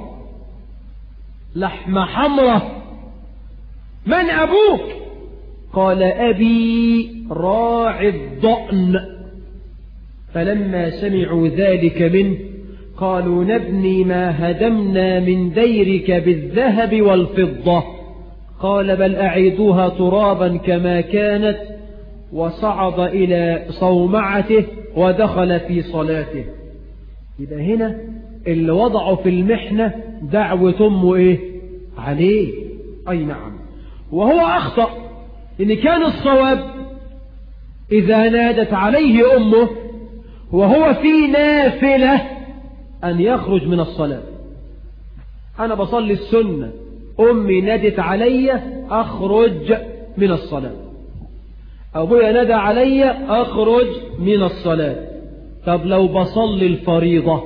لحمة حمرة. من أبوك؟ قال: أبي راعي الضأن. فلما سمعوا ذلك منه قالوا: نبني ما هدمنا من ديرك بالذهب والفضة. قال: بل أعيدوها ترابا كما كانت. وصعد إلى صومعته ودخل في صلاته. يبقى هنا اللي وضعوا في المحنة دعوة أمه إيه؟ عليه. أي نعم. وهو أخطأ، إن كان الصواب إذا نادت عليه أمه وهو في نافلة أن يخرج من الصلاة. أنا بصلي السنة، أمي نادت علي أخرج من الصلاة، أبويا نادى علي أخرج من الصلاة. طب لو بصلي الفريضة،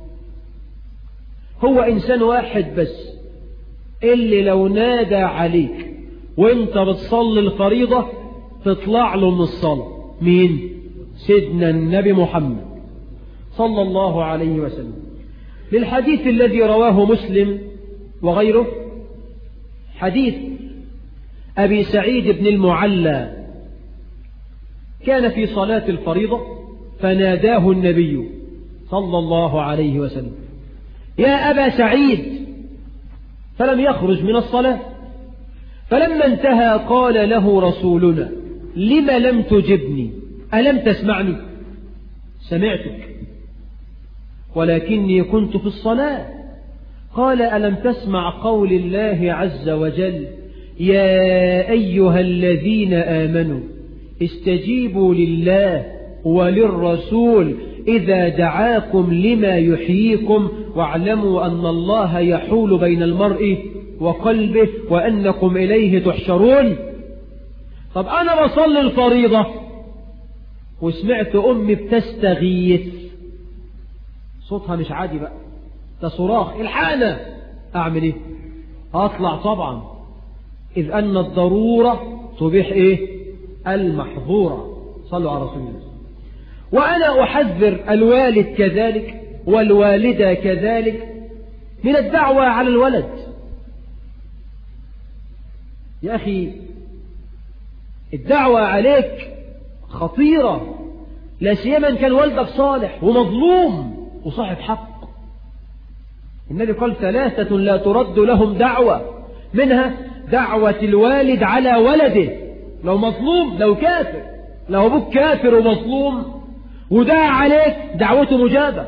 هو إنسان واحد بس اللي لو نادى عليك وانت بتصلي الفريضة تطلع له من الصلاة. مين؟ سيدنا النبي محمد صلى الله عليه وسلم، للحديث الذي رواه مسلم وغيره، حديث أبي سعيد بن المعلى، كان في صلاة الفريضة فناداه النبي صلى الله عليه وسلم: يا أبا سعيد، فلم يخرج من الصلاة. فلما انتهى قال له رسولنا: لم لم تجبني؟ ألم تسمعني؟ سمعتك ولكني كنت في الصلاة. قال: ألم تسمع قول الله عز وجل: يا أيها الذين آمنوا استجيبوا لله وللرسول إذا دعاكم لما يحييكم واعلموا أن الله يحول بين المرء وقلبه وأنكم إليه تحشرون. طب أنا بصلي الفريضة وسمعت أمي بتستغيث، صوتها مش عادي بقى، ده صراخ الحقنا، أعمل إيه؟ أطلع طبعا، إذ أن الضرورة تبيح إيه؟ المحظورة. صلوا على رسول الله. وأنا أحذر الوالد كذلك والوالدة كذلك من الدعوة على الولد. يا أخي الدعوة عليك خطيرة، لا سيما إن كان والدك صالح ومظلوم وصاحب حق. النبي قال: ثلاثة لا ترد لهم دعوة، منها دعوة الوالد على ولده، لو مظلوم، لو كافر، لو أبوك كافر ومظلوم ودعا عليك دعوته مجابة.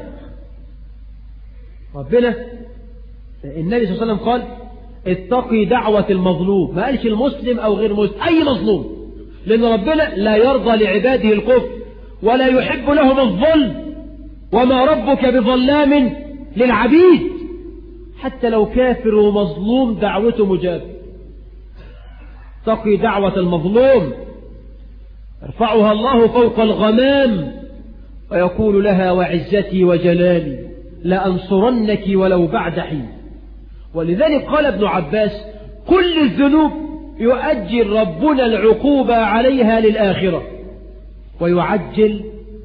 ربنا النبي صلى الله عليه وسلم قال: اتقي دعوة المظلوم، ما قالش المسلم أو غير مسلم، أي مظلوم، لأن ربنا لا يرضى لعباده الكفر ولا يحب لهم الظلم، وما ربك بظلام للعبيد. حتى لو كافر ومظلوم دعوته مجابة. اتقي دعوة المظلوم، يرفعها الله فوق الغمام ويقول لها: وعزتي وجلالي لأنصرنك ولو بعد حين. ولذلك قال ابن عباس: كل الذنوب يؤجل ربنا العقوبة عليها للآخرة ويعجل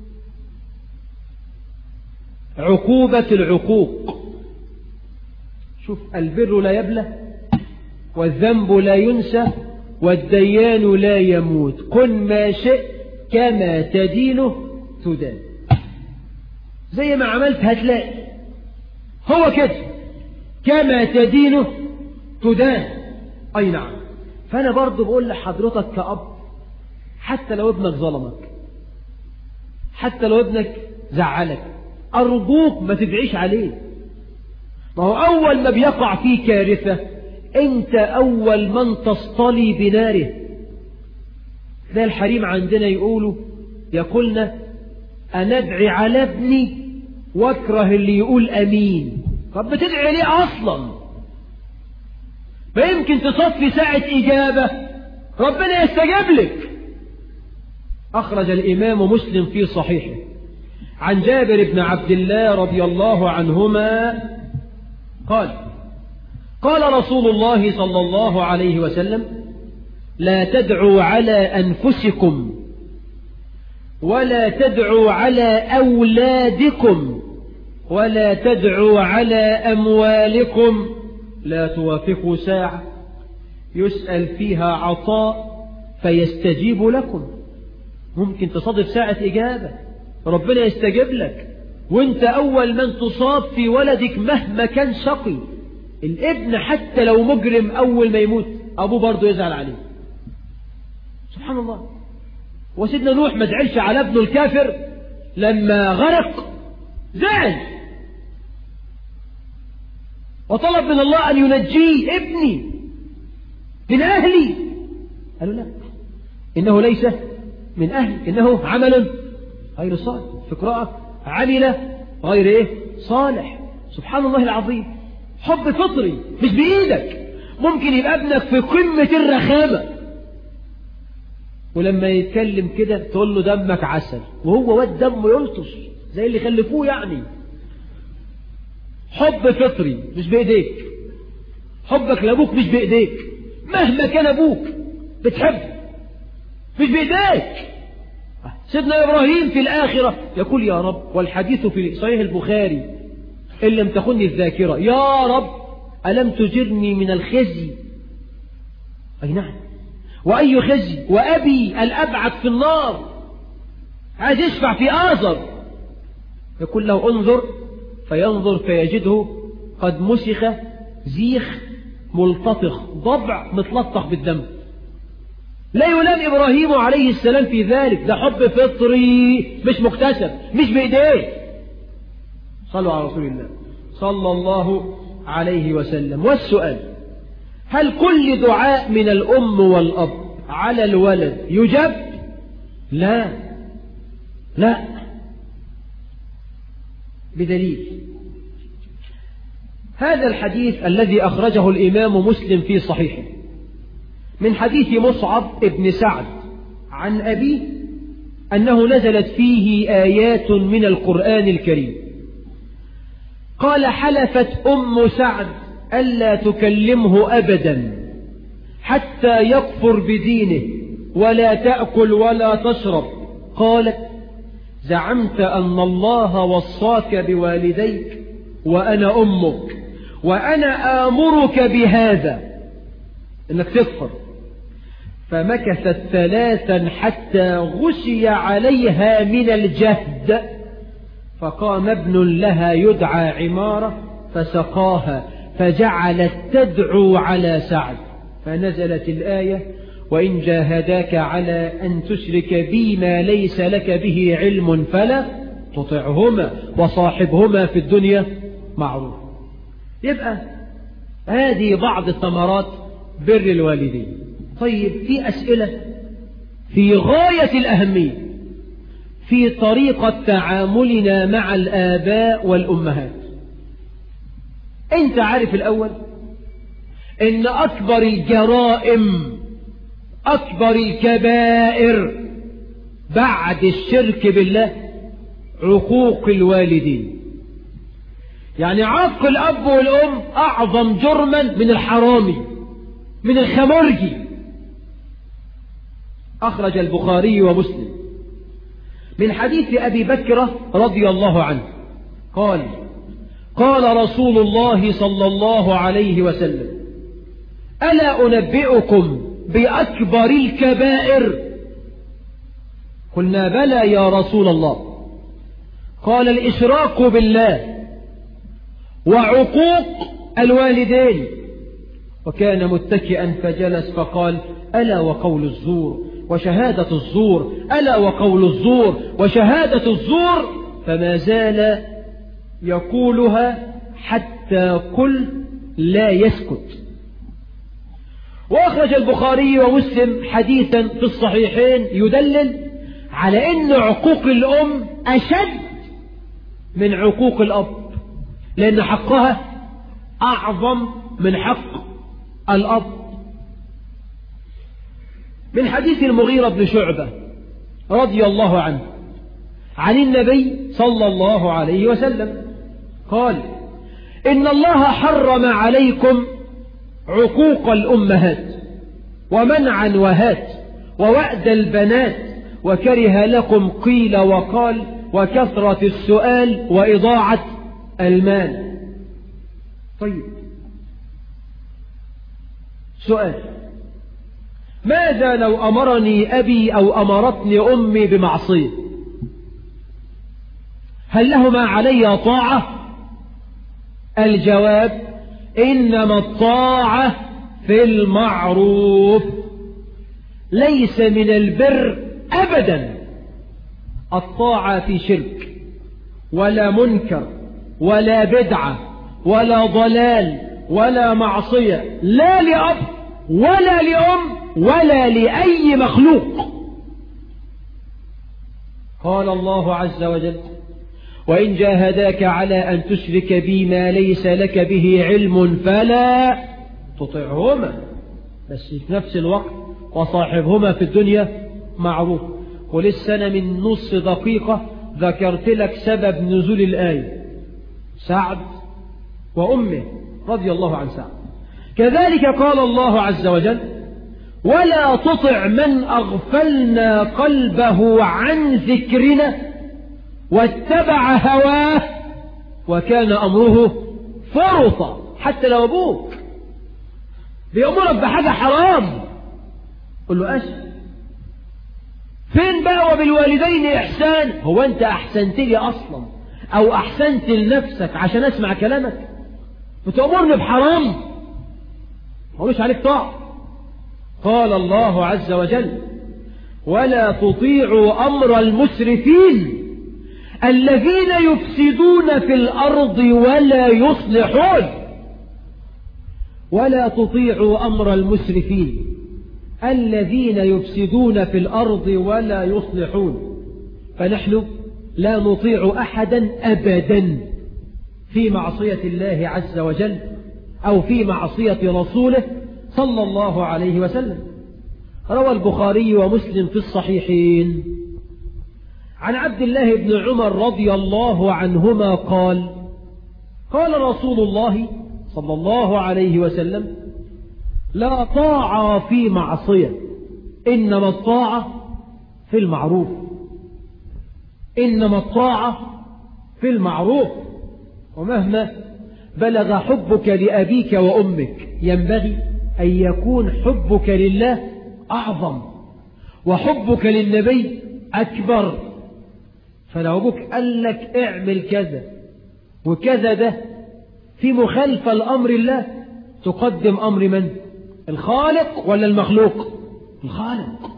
عقوبة العقوق. شوف، البر لا يبلى والذنب لا ينسى والديان لا يموت، كن ما شئت كما تدينه تدان. زي ما عملت هتلاقي، هو كده، كما تدينه تدان. أي نعم. فأنا برضو بقول لحضرتك كأب، حتى لو ابنك ظلمك، حتى لو ابنك زعلك، أرجوك ما تدعيش عليه. ما هو أول ما بيقع فيه كارثة أنت أول من تصطلي بناره. ده الحريم عندنا يقولوا يقولنا: أندعي على ابني واكره اللي يقول أمين. طب بتدعي ليه أصلا؟ ما يمكن تصفي ساعة إجابة ربنا يستجاب لك. أخرج الإمام مسلم في صحيحه عن جابر بن عبد الله رضي الله عنهما قال: قال رسول الله صلى الله عليه وسلم: لا تدعوا على أنفسكم ولا تدعوا على أولادكم ولا تدعوا على أموالكم، لا توافقوا ساعة يسأل فيها عطاء فيستجيب لكم. ممكن تصادف ساعة إجابة ربنا يستجيب لك وانت أول من تصاب في ولدك مهما كان شقي. الابن حتى لو مجرم أول ما يموت أبوه برضه يزعل عليه. سبحان الله. وسيدنا نوح ما زعلش على ابنه الكافر لما غرق، زعل. وطلب من الله أن ينجيه ابني من أهلي. قالوا لا، إنه ليس من أهل، إنه عمل غير صالح. في قراءة عمل غير إيه؟ صالح. سبحان الله العظيم، حب فطري مش بإيدك. ممكن يبقى ابنك في قمة الرخامة ولما يتكلم كده تقول له دمك عسل وهو واد دمه يلطش زي اللي خلفوه يعني. حب فطري مش بإيديك. حبك لأبوك مش بإيديك، مهما كان أبوك بتحبه مش بإيديك. سيدنا إبراهيم في الآخرة يقول يا رب، والحديث في صحيح البخاري إن لم تخني الذاكرة، يا رب ألم تجرني من الخزي؟ أي نعم، وأي خزي؟ وأبي الأبعد في النار، عايز يشفع في آزر. يقول له انظر، فينظر فيجده قد مسخ زيخ ملتطخ، ضبع متلطخ بالدم. لا يلام إبراهيم عليه السلام في ذلك، ده حب فطري مش مكتسب مش بإيديه. صلوا على رسول الله صلى الله عليه وسلم. والسؤال: هل كل دعاء من الأم والأب على الولد يجاب؟ لا لا، بدليل هذا الحديث الذي أخرجه الإمام مسلم في صحيحه من حديث مصعب بن سعد عن أبيه أنه نزلت فيه آيات من القرآن الكريم. قال: حلفت أم سعد ألا تكلمه أبدا حتى يكفر بدينه ولا تأكل ولا تشرب. قالت: زعمت أن الله وصاك بوالديك وأنا أمك وأنا آمرك بهذا إنك تكفر. فمكثت ثلاثا حتى غشي عليها من الجهد، فقام ابن لها يدعى عمارة فسقاها فجعلت تدعو على سعد، فنزلت الآية: وإن جاهداك على أن تشرك بي ما ليس لك به علم فلا تطعهما وصاحبهما في الدنيا معروف. يبقى هذه بعض الثمرات بر الوالدين. طيب، في أسئلة في غاية الأهمية في طريقة تعاملنا مع الآباء والأمهات. أنت عارف الأول إن أكبر الجرائم أكبر الكبائر بعد الشرك بالله عقوق الوالدين. يعني عق الأب والأم أعظم جرما من الحرامي من الخمرجي. أخرج البخاري ومسلم من حديث أبي بكر رضي الله عنه قال: قال رسول الله صلى الله عليه وسلم: ألا أنبئكم بأكبر الكبائر؟ قلنا: بلى يا رسول الله. قال: الإشراك بالله وعقوق الوالدين. وكان متكئا فجلس فقال: ألا وقول الزور وشهادة الزور، ألا وقول الزور وشهادة الزور. فما زال يقولها حتى قل لا يسكت. وأخرج البخاري ومسلم حديثا في الصحيحين يدلل على أن عقوق الأم أشد من عقوق الأب، لأن حقها أعظم من حق الأب. من حديث المغيرة بن شعبة رضي الله عنه عن النبي صلى الله عليه وسلم قال: إن الله حرم عليكم عقوق الأمهات ومنعا وهات ووأد البنات وكره لكم قيل وقال وكثرة السؤال وإضاعة المال. طيب، سؤال: ماذا لو أمرني أبي أو أمرتني أمي بمعصية؟ هل لهما علي طاعة؟ الجواب: إنما الطاعة في المعروف. ليس من البر أبدا الطاعة في شرك ولا منكر ولا بدعة ولا ضلال ولا معصية، لا لأب ولا لأم ولا لأي مخلوق. قال الله عز وجل: وإن جاهداك على أن تشرك بي ما ليس لك به علم فلا تطعهما، بس في نفس الوقت وصاحبهما في الدنيا معروف. ولسه أنا من نص دقيقة ذكرت لك سبب نزول الآية، سعد وأمه رضي الله عن سعد. كذلك قال الله عز وجل: ولا تطع من أغفلنا قلبه عن ذكرنا واتبع هواه وكان أمره فرطا. حتى لو أبوك بيأمرك بحاجة حرام قل له أسف. فين بقى وبالوالدين إحسان؟ هو أنت أحسنت لي أصلا أو أحسنت لنفسك عشان أسمع كلامك؟ بتأمرني بحرام ملوش عليك طاعة. قال الله عز وجل: ولا تطيعوا أمر المسرفين الذين يفسدون في الأرض ولا يصلحون. ولا تطيعوا أمر المسرفين الذين يفسدون في الأرض ولا يصلحون. فنحن لا نطيع أحدا أبدا في معصية الله عز وجل أو في معصية رسوله صلى الله عليه وسلم. روى البخاري ومسلم في الصحيحين عن عبد الله بن عمر رضي الله عنهما قال: قال رسول الله صلى الله عليه وسلم: لا طاعة في معصية، إنما الطاعة في المعروف. إنما الطاعة في المعروف. ومهما بلغ حبك لأبيك وأمك ينبغي أن يكون حبك لله أعظم وحبك للنبي أكبر. فلو أبوك قال لك اعمل كذا وكذا ده في مخالفة لأمر الله، تقدم أمر من؟ الخالق ولا المخلوق؟ الخالق.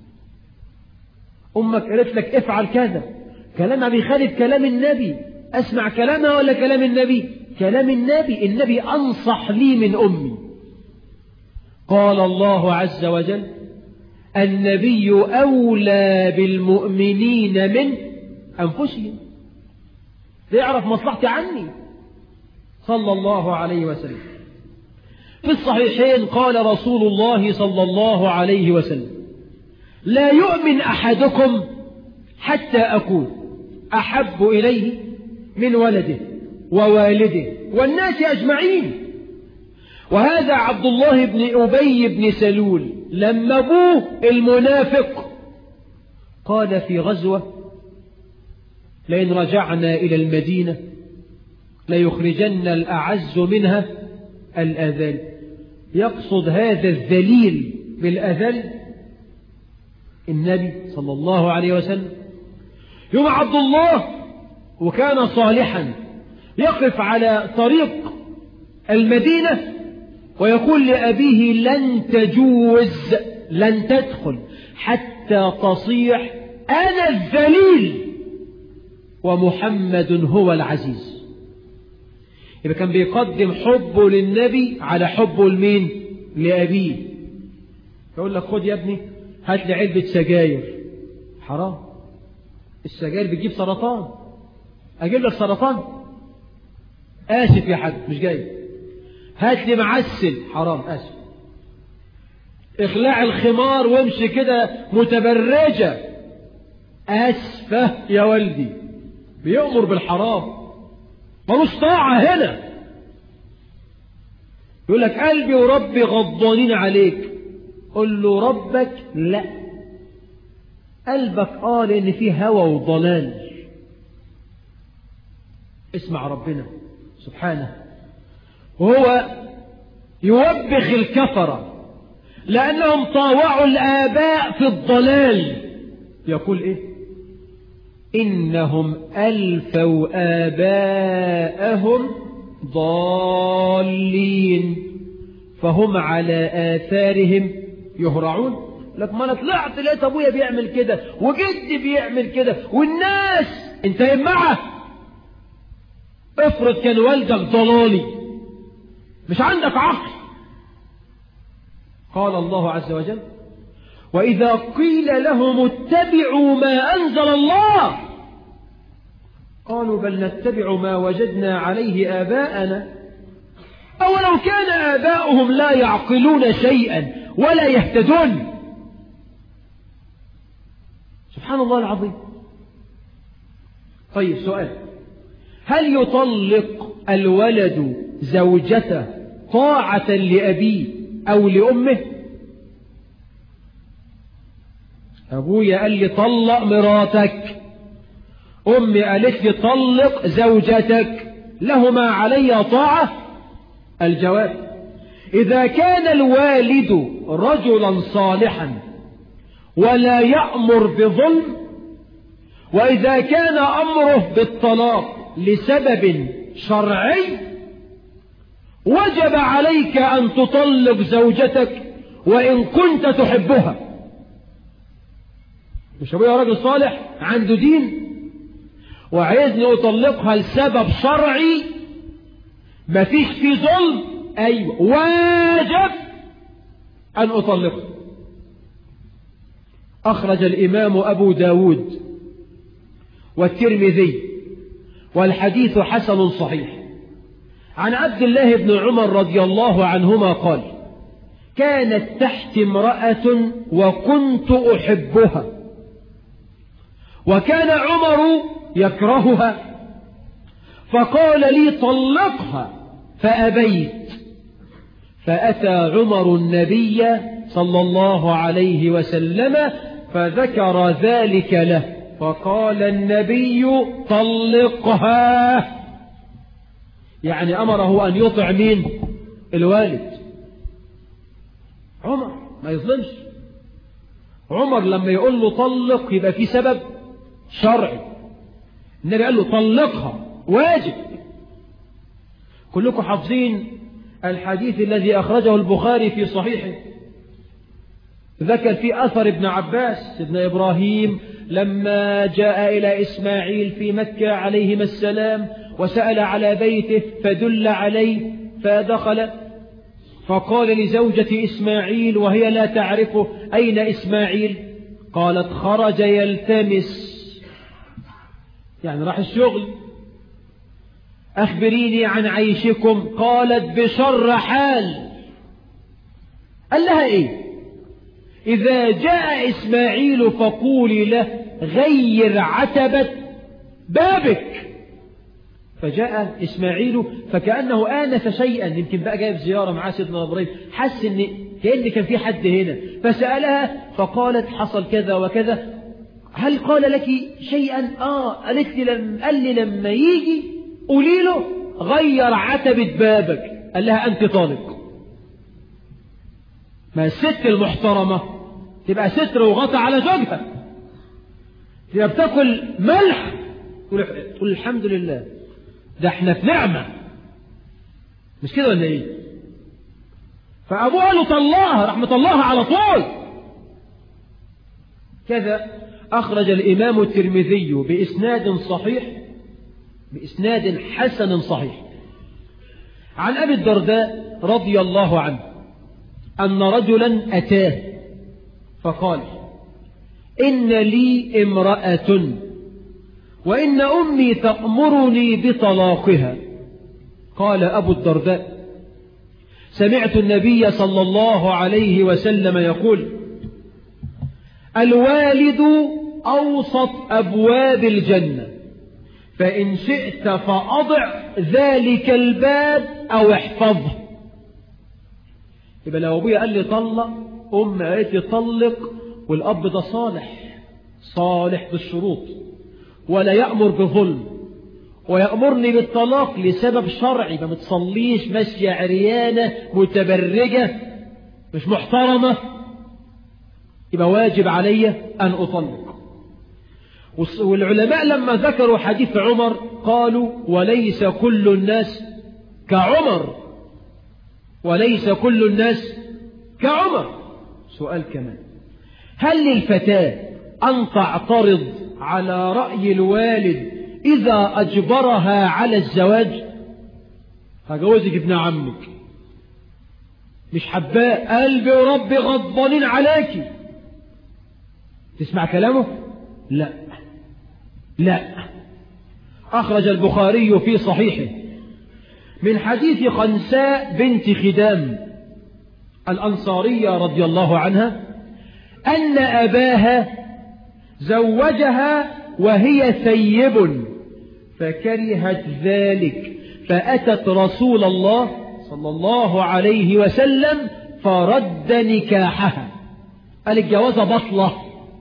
أمك قالت لك افعل كذا، كلامها بيخالف كلام النبي، أسمع كلامها ولا كلام النبي؟ كلام النبي. النبي أنصح لي من أمي. قال الله عز وجل: النبي أولى بالمؤمنين من أنفسهم. يعرف مصلحتي عني صلى الله عليه وسلم. في الصحيحين قال رسول الله صلى الله عليه وسلم: لا يؤمن أحدكم حتى أكون أحب إليه من ولده ووالده والناس أجمعين. وهذا عبد الله بن أبي بن سلول لما أبوه المنافق قال في غزوة: لئن رجعنا إلى المدينة ليخرجن الأعز منها الأذل. يقصد هذا الذليل بالأذل النبي صلى الله عليه وسلم. يوم عبد الله وكان صالحا يقف على طريق المدينة ويقول لأبيه: لن تجوز، لن تدخل حتى تصيح أنا الذليل ومحمد هو العزيز. يبقى كان بيقدم حبه للنبي على حبه لمين؟ لأبيه. يقول لك: خد يا ابني هات لي علبة سجاير. حرام، السجاير بتجيب سرطان. أجيب لك سرطان؟ آسف يا حاج مش جاي. هات لي معسل. حرام، آسف. اخلع الخمار وامشي كده متبرجة. آسفة يا والدي. بيأمر بالحرام، ملوش طاعة هنا. يقول لك: قلبي وربي غضانين عليك. قل له: ربك لا، قلبك قال ان فيه هوى وضلال. اسمع ربنا سبحانه وهو يوبخ الكفرة لأنهم طاوعوا الآباء في الضلال. يقول إيه؟ إنهم ألفوا آباءهم ضالين فهم على آثارهم يهرعون. لك ما أنا طلعت لقيت أبويا بيعمل كده وجدي بيعمل كده والناس، أنت يمعه افرض كان والدك ضلالي مش عندك عقل. قال الله عز وجل وإذا قيل لهم اتبعوا ما أنزل الله قالوا بل نتبع ما وجدنا عليه آباءنا أولو كان آباؤهم لا يعقلون شيئا ولا يهتدون. سبحان الله العظيم. طيب سؤال، هل يطلق الولد زوجته طاعة لأبيه أو لأمه؟ أبويا قال لي طلق مراتك، أمي قالت لي طلق زوجتك، لهما علي طاعة؟ الجواب إذا كان الوالد رجلا صالحا ولا يأمر بظلم، وإذا كان أمره بالطلاق لسبب شرعي، وجب عليك أن تطلق زوجتك وإن كنت تحبها. مش أبويا راجل صالح عنده دين وعايزني أطلقها لسبب شرعي مفيش فيه ظلم، أيوة واجب أن أطلقها. أخرج الإمام أبو داود والترمذي والحديث حسن صحيح عن عبد الله بن عمر رضي الله عنهما قال كانت تحت امرأة وكنت أحبها وكان عمر يكرهها فقال لي طلقها فأبيت، فأتى عمر النبي صلى الله عليه وسلم فذكر ذلك له فقال النبي طلقها، يعني أمره أن يطع مين؟ الوالد. عمر ما يظلمش، عمر لما يقول له طلق يبقى في سبب شرعي. النبي قال له طلقها واجب. كلكم حافظين الحديث الذي أخرجه البخاري في صحيحه، ذكر في أثر ابن عباس ابن إبراهيم لما جاء إلى إسماعيل في مكة عليهما السلام وسأل على بيته فدل عليه فدخل فقال لزوجة إسماعيل وهي لا تعرفه أين إسماعيل؟ قالت خرج يلتمس، يعني راح الشغل. أخبريني عن عيشكم. قالت بشر حال. قال لها إيه؟ إذا جاء إسماعيل فقولي له غير عتبة بابك. فجاء إسماعيل فكأنه آنس شيئا، يمكن بقى جاي في زيارة مع سيدنا إبراهيم، حس إن كأن كان في حد هنا فسألها فقالت حصل كذا وكذا. هل قال لك شيئا؟ آه. قالت لي لم قال لي لما يجي قولي له غير عتبة بابك. قال لها أنت طالق. ما الست المحترمة تبقى ستر وغطى على زوجها، تبقى بتاكل ملح تقول الحمد لله ده احنا في نعمة، مش كده ولا ايه؟ فأبوه قال له طلقها، راح مطلقها على طول. كذا أخرج الإمام الترمذي بإسناد صحيح بإسناد حسن صحيح عن أبي الدرداء رضي الله عنه أن رجلا أتاه فقال إن لي امرأة وإن أمي تأمرني بطلاقها. قال أبو الدرداء سمعت النبي صلى الله عليه وسلم يقول الوالد أوسط أبواب الجنة فإن شئت فأضع ذلك الباب أو احفظه. يبقى لو أبويا قال لي طلق، أم قالت لي طلق، والأب ده صالح صالح بالشروط ولا يأمر بظلم ويأمرني بالطلاق لسبب شرعي، ما بتصليش ماشية عريانة متبرجة مش محترمة، يبقى واجب علي أن أطلق. والعلماء لما ذكروا حديث عمر قالوا وليس كل الناس كعمر، وليس كل الناس كعمر. سؤال كمان، هل للفتاة أن تعترض على رأي الوالد إذا أجبرها على الزواج، هجوزك ابن عمك، مش حباء، قلبي وربي غضبانين عليكي، تسمع كلامه؟ لا لا. أخرج البخاري في صحيحه من حديث خنساء بنت خدام الأنصارية رضي الله عنها أن أباها زوجها وهي ثيب فكرهت ذلك، فأتت رسول الله صلى الله عليه وسلم فرد نكاحها، قال الجوازة بطلة.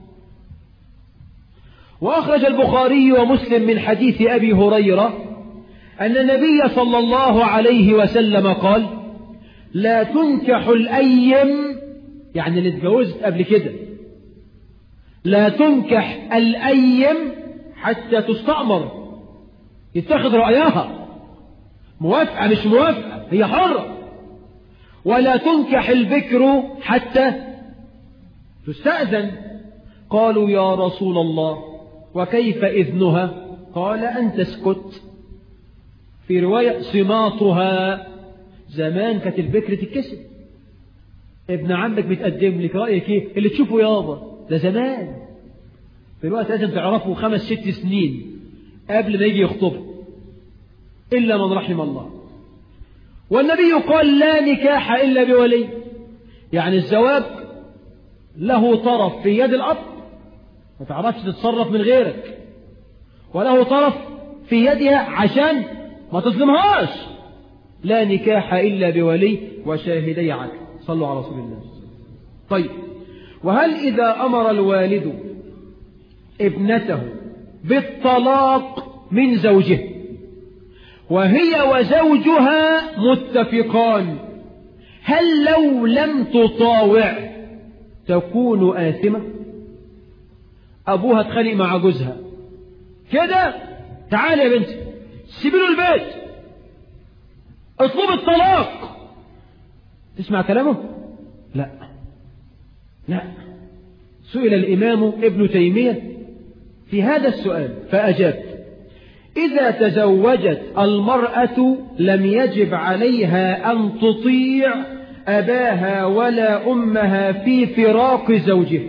وأخرج البخاري ومسلم من حديث أبي هريرة أن النبي صلى الله عليه وسلم قال: لا تنكح الأيم، يعني اللي اتجوزت قبل كده، لا تنكح الأيم حتى تستأمر، يتخذ رأيها، موافقة مش موافقة هي حرة. ولا تنكح البكر حتى تستأذن. قالوا يا رسول الله وكيف إذنها؟ قال أن تسكت. في رواية صماتها، زمان كانت البكر تتكسب، ابن عمك بتقدم لك، رأيك ايه؟ اللي تشوفه يابا، ده زمان. في الوقت لازم تعرفه خمس ست سنين قبل ما يجي يخطبه، إلا من رحم الله. والنبي قال لا نكاح إلا بولي، يعني الزواج له طرف في يد الأب ما تعرفش تتصرف من غيرك، وله طرف في يدها عشان ما تظلمهاش. لا نكاح إلا بولي وشاهدي عدل. صلوا على رسول الله. طيب، وهل إذا أمر الوالد ابنته بالطلاق من زوجه وهي وزوجها متفقان، هل لو لم تطاوع تكون آثمة؟ أبوها اتخانق مع جوزها كده، تعال يا بنتي سيبي له البيت، اطلب الطلاق، تسمع كلامه؟ لا لا. سئل الإمام ابن تيمية في هذا السؤال فأجاب: إذا تزوجت المرأة لم يجب عليها أن تطيع أباها ولا أمها في فراق زوجها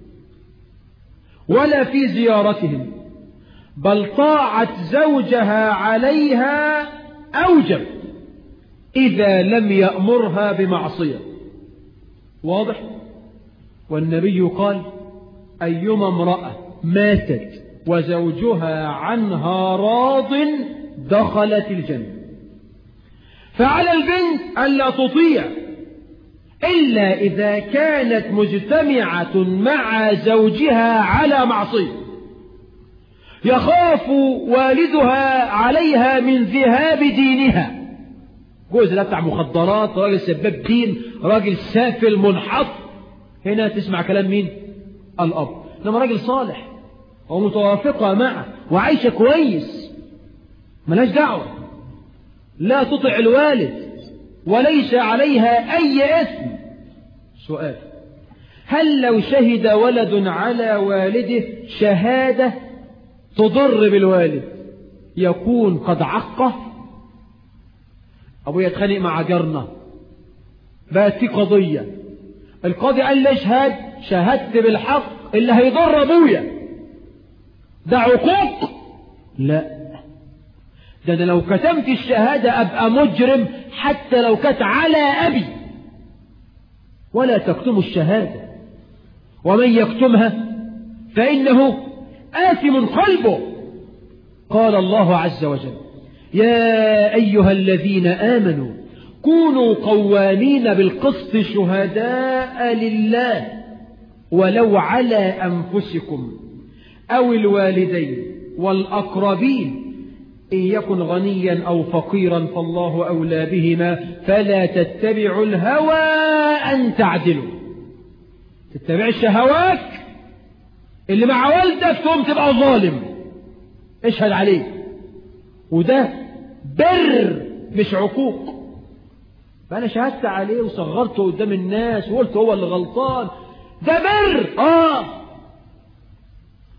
ولا في زيارتهم، بل طاعة زوجها عليها أوجب إذا لم يأمرها بمعصية. واضح؟ والنبي قال: أيما امرأة ماتت وزوجها عنها راض دخلت الجنة. فعلى البنت ألا تطيع إلا إذا كانت مجتمعة مع زوجها على معصية، يخاف والدها عليها من ذهاب دينها. جوز لا بتاع مخدرات، راجل سباب دين، راجل سافل منحط، هنا تسمع كلام مين؟ الأب. لما راجل صالح ومتوافقة معه وعايشة كويس ملاش دعوة، لا تطع الوالد وليس عليها أي إثم. سؤال: هل لو شهد ولد على والده شهادة تضر بالوالد يكون قد عقه؟ أبويا يتخانق مع جارنا، بقت في قضية، القاضي قال لي اشهد، شهدت بالحق اللي هيضر أبويا، ده عقوق؟ لا، ده أنا لو كتمت الشهادة أبقى مجرم حتى لو كانت على أبي. ولا تكتموا الشهادة، ومن يكتمها فإنه آثم قلبه. قال الله عز وجل: يا أيها الذين آمنوا كونوا قوامين بالقسط شهداء لله ولو على أنفسكم أو الوالدين والأقربين إن يكن غنيا أو فقيرا فالله أولى بهما فلا تتبعوا الهوى أن تعدلوا. تتبع الشهوات اللي مع والدك تقوم تبقى ظالم، اشهد عليه، وده بر مش عقوق. فأنا شهدت عليه وصغرته قدام الناس وقلت هو اللي غلطان، ده بر. آه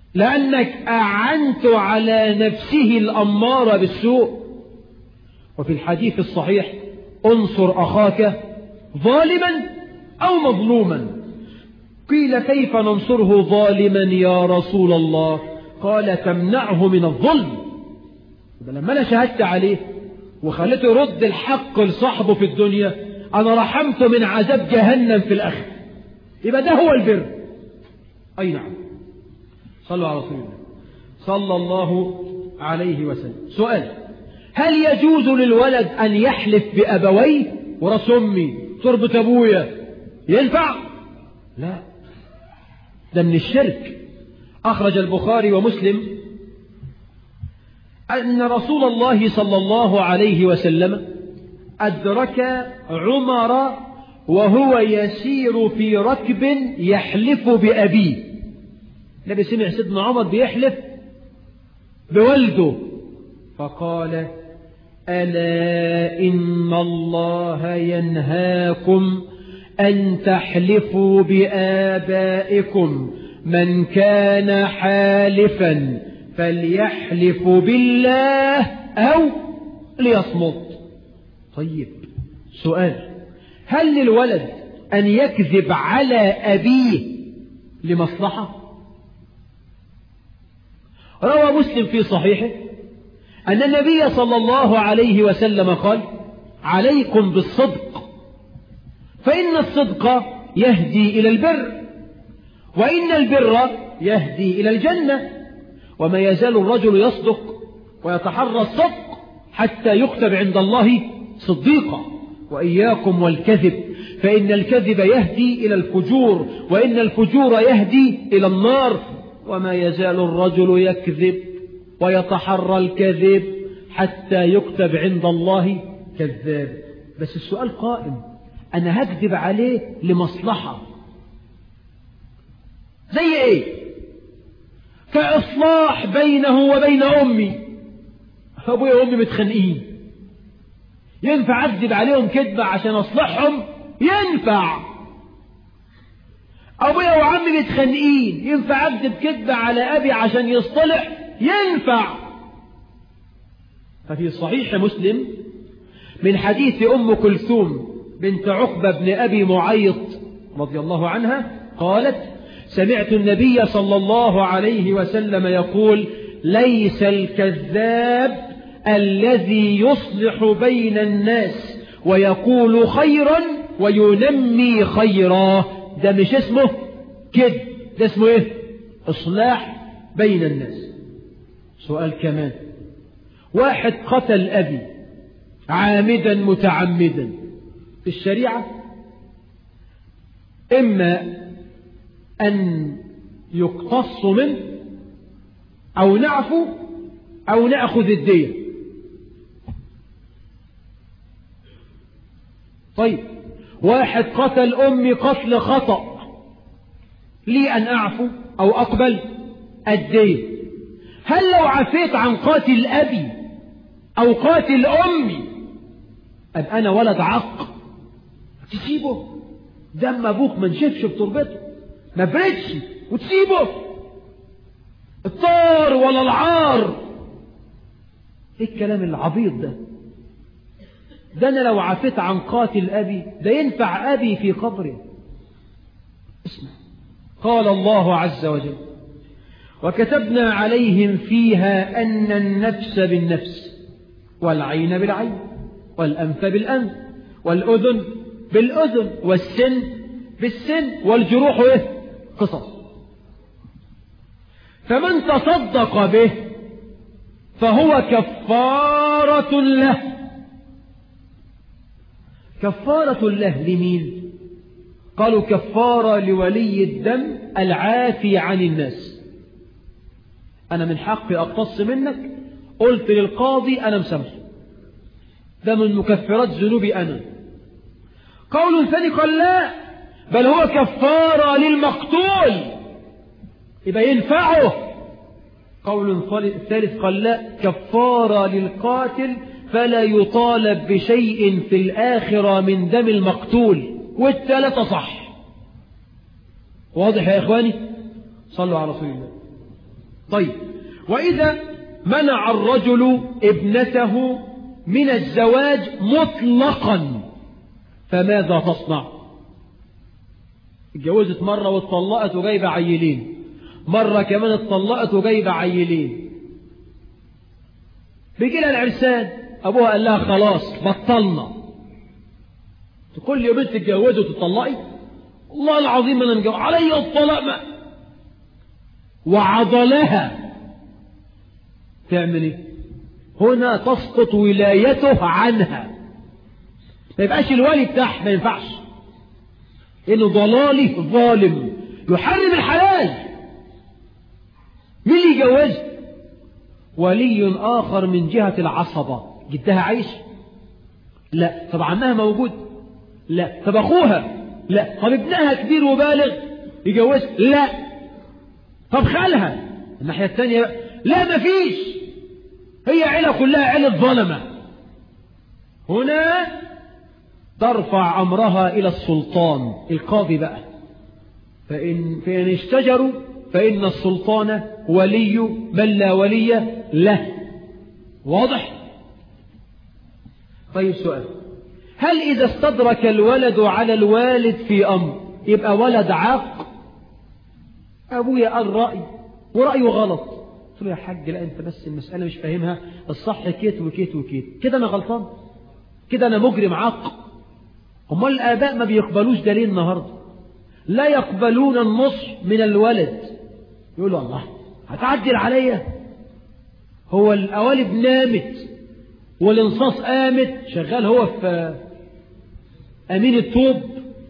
لأنك أعنت على نفسه الأمارة بالسوء. وفي الحديث الصحيح انصر أخاك ظالما أو مظلوما. قيل كيف ننصره ظالما يا رسول الله؟ قال تمنعه من الظلم. لما أنا شهدت عليه وخليته يرد الحق لصاحبه في الدنيا، أنا رحمته من عذاب جهنم في الآخرة. يبقى ده هو البر. أي نعم. صلوا على رسول الله صلى الله عليه وسلم. سؤال: هل يجوز للولد أن يحلف بأبويه؟ وراس أمي، تربة أبويا، ينفع؟ لا، ده من الشرك. أخرج البخاري ومسلم أن رسول الله صلى الله عليه وسلم أدرك عمر وهو يسير في ركب يحلف بأبيه. النبي سمع سيدنا عمر بيحلف بولده فقال: ألا إن الله ينهاكم أن تحلفوا بآبائكم، من كان حالفا فليحلف بالله أو ليصمت. طيب سؤال: هل للولد أن يكذب على أبيه لمصلحة؟ روى مسلم في صحيحه أن النبي صلى الله عليه وسلم قال: عليكم بالصدق، فإن الصدق يهدي إلى البر، وإن البر يهدي إلى الجنة، وما يزال الرجل يصدق ويتحرى الصدق حتى يكتب عند الله صديقا. وإياكم والكذب، فإن الكذب يهدي إلى الفجور، وإن الفجور يهدي إلى النار، وما يزال الرجل يكذب ويتحرى الكذب حتى يكتب عند الله كذاب. بس السؤال قائم: أنا هكذب عليه لمصلحة زي إيه؟ كإصلاح بينه وبين أمي. أبويا وأمي متخانقين، ينفع أكذب عليهم كذبة عشان أصلحهم؟ ينفع. أبويا وعمي متخانقين، ينفع أكذب كذبة على أبي عشان يصطلح؟ ينفع. ففي صحيح مسلم من حديث أم كلثوم بنت عقبة بن أبي معيط رضي الله عنها قالت: سمعت النبي صلى الله عليه وسلم يقول: ليس الكذاب الذي يصلح بين الناس ويقول خيرا وينمي خيرا. ده مش اسمه كذب، ده اسمه ايه؟ إصلاح بين الناس. سؤال كمان: واحد قتل أبي عامدا متعمدا، في الشريعة إما أن يقتص منه أو نعفو أو نأخذ الدية. طيب واحد قتل أمي قتل خطأ، لي أن أعفو أو أقبل الدية. هل لو عفيت عن قاتل أبي أو قاتل أمي أبقى أنا ولد عق؟ تسيبه؟ دم أبوك ما نشفش بتربته، ما بردش، وتسيبه؟ الطار ولا العار؟ ايه الكلام العبيط ده؟ ده أنا لو عفيت عن قاتل أبي ده ينفع أبي في قبره. اسمع، قال الله عز وجل: وكتبنا عليهم فيها أن النفس بالنفس والعين بالعين والأنف بالأنف والأذن بالأذن والسن بالسن والجروح إيه؟ قصص. فمن تصدق به فهو كفارة له. كفارة له لمين؟ قالوا كفارة لولي الدم العافي عن الناس. أنا من حقي أقتص منك، قلت للقاضي أنا مسامحه، ده من مكفرات ذنوبي أنا. قول ثاني قال لا، بل هو كفارة للمقتول، يبقى ينفعه. قول ثالث قال لا، كفارة للقاتل فلا يطالب بشيء في الآخرة من دم المقتول. والثلاثة صح. واضح يا إخواني؟ صلوا على رسول الله. طيب، وإذا منع الرجل ابنته من الزواج مطلقا فماذا تصنع؟ اتجوزت مرة واتطلقت وجايبة عيلين، مرة كمان اتطلقت وجايبة عيلين، بيجي لها العرسان أبوها قال لها خلاص بطلنا. كل يوم بنت تتجوزي وتطلقي؟ والله العظيم أنا مجوز علي الطلاق ما. وعضلها تعمل ايه؟ هنا تسقط ولايته عنها، ما يبقاش الولي بتاعها، ما ينفعش، انه ضلالي ظالم يحرم الحلال. مين اللي يجوز؟ ولي آخر من جهة العصبة. جدها عايش؟ لا. طب عمها موجود؟ لا. طب أخوها؟ لا. طب ابنها كبير وبالغ يجوز؟ لا. طب خالها الناحية الثانية؟ لا مفيش، هي عيلة كلها عيلة ظلمة. هنا ترفع أمرها إلى السلطان القاضي بقى، فإن, فإن اشتجروا فإن السلطان ولي من لا ولي له. واضح؟ طيب سؤال، هل إذا استدرك الولد على الوالد في أمر يبقى ولد عاق؟ أبويا قال رأي ورأيه غلط، قلت له يا حاج لا أنت بس المسألة مش فاهمها، الصح كيت وكيت وكيت، كده أنا غلطان، كده أنا مجرم عاق. أمال الآباء ما بيقبلوش ده ليه النهاردة؟ لا يقبلون النصح من الولد، يقولوا الله هتعدل عليا، هو القوالب نامت والانصاص قامت، شغال هو في أمين الطوب.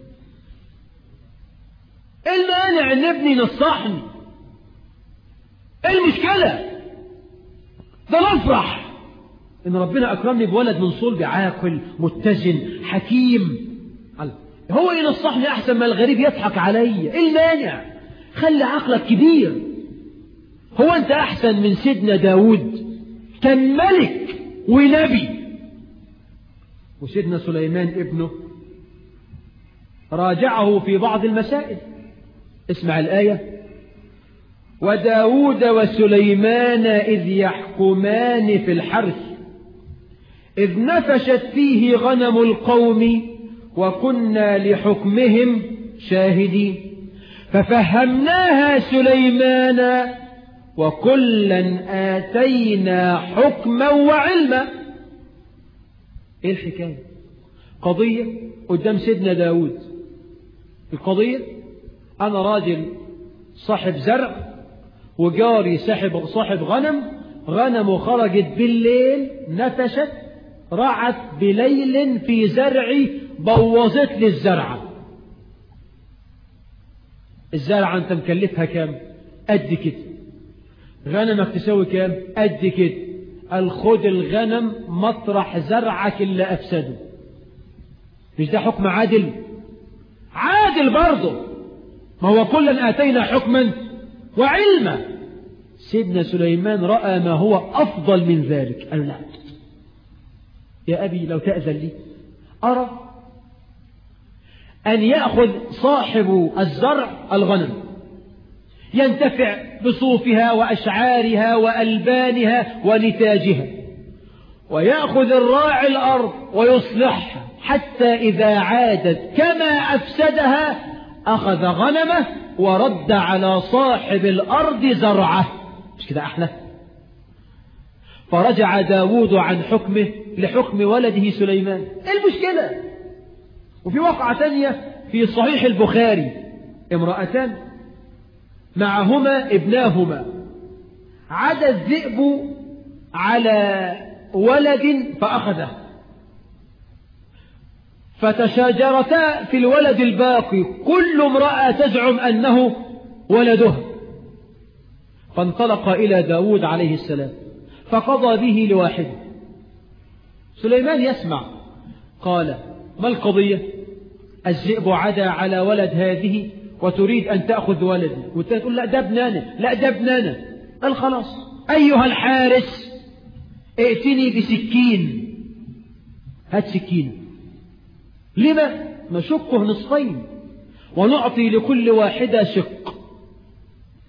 ايه المانع ان ابني ينصحني؟ ايه المشكلة؟ ده نفرح ان ربنا اكرمني بولد من صلبي عاقل متزن حكيم، هو ينصحني احسن ما الغريب يضحك عليا. ايه المانع؟ خلي عقلك كبير. هو انت احسن من سيدنا داود، كان ملك ونبي، وسيدنا سليمان ابنه راجعه في بعض المسائل. اسمع الآية: وداود وسليمان إذ يحكمان في الحرث إذ نفشت فيه غنم القوم وكنا لحكمهم شاهدين ففهمناها سليمان وكلا آتينا حكما وعلما. ايه الحكاية؟ قضية قدام سيدنا داود. القضية أنا راجل صاحب زرع وجاري صاحب صاحب غنم، غنمه خرجت بالليل نفشت رعت بليل في زرعي بوظت لي الزرعة. الزرعة أنت مكلفها كام؟ قد كده. غنمك تساوي كام؟ قد كده. قال خد الغنم مطرح زرعك اللي أفسده. مش ده حكم عادل؟ عادل برضه، ما هو كلا آتينا حكما وعلما. سيدنا سليمان رأى ما هو أفضل من ذلك، قال لا يا أبي لو تأذن لي أرى أن يأخذ صاحب الزرع الغنم ينتفع بصوفها وأشعارها وألبانها ونتاجها، ويأخذ الراعي الأرض ويصلحها حتى إذا عادت كما أفسدها أخذ غنمه ورد على صاحب الأرض زرعه. مش كده أحلى؟ فرجع داود عن حكمه لحكم ولده سليمان. إيه المشكلة؟ وفي واقعة ثانية في صحيح البخاري، امرأتان معهما ابناهما، عدا الذئب على ولد فأخذه، فتشاجرتا في الولد الباقي، كل امرأة تزعم أنه ولدها، فانطلق إلى داود عليه السلام فقضى به لواحد. سليمان يسمع، قال ما القضية؟ الذئب عدا على ولد هذه وتريد أن تأخذ ولدي، والتاني تقول لا ده ابنانا، لا ده ابنانا. قال خلاص أيها الحارس ائتني بسكين، هات سكين. لما؟ نشقه نصفين ونعطي لكل واحدة شق.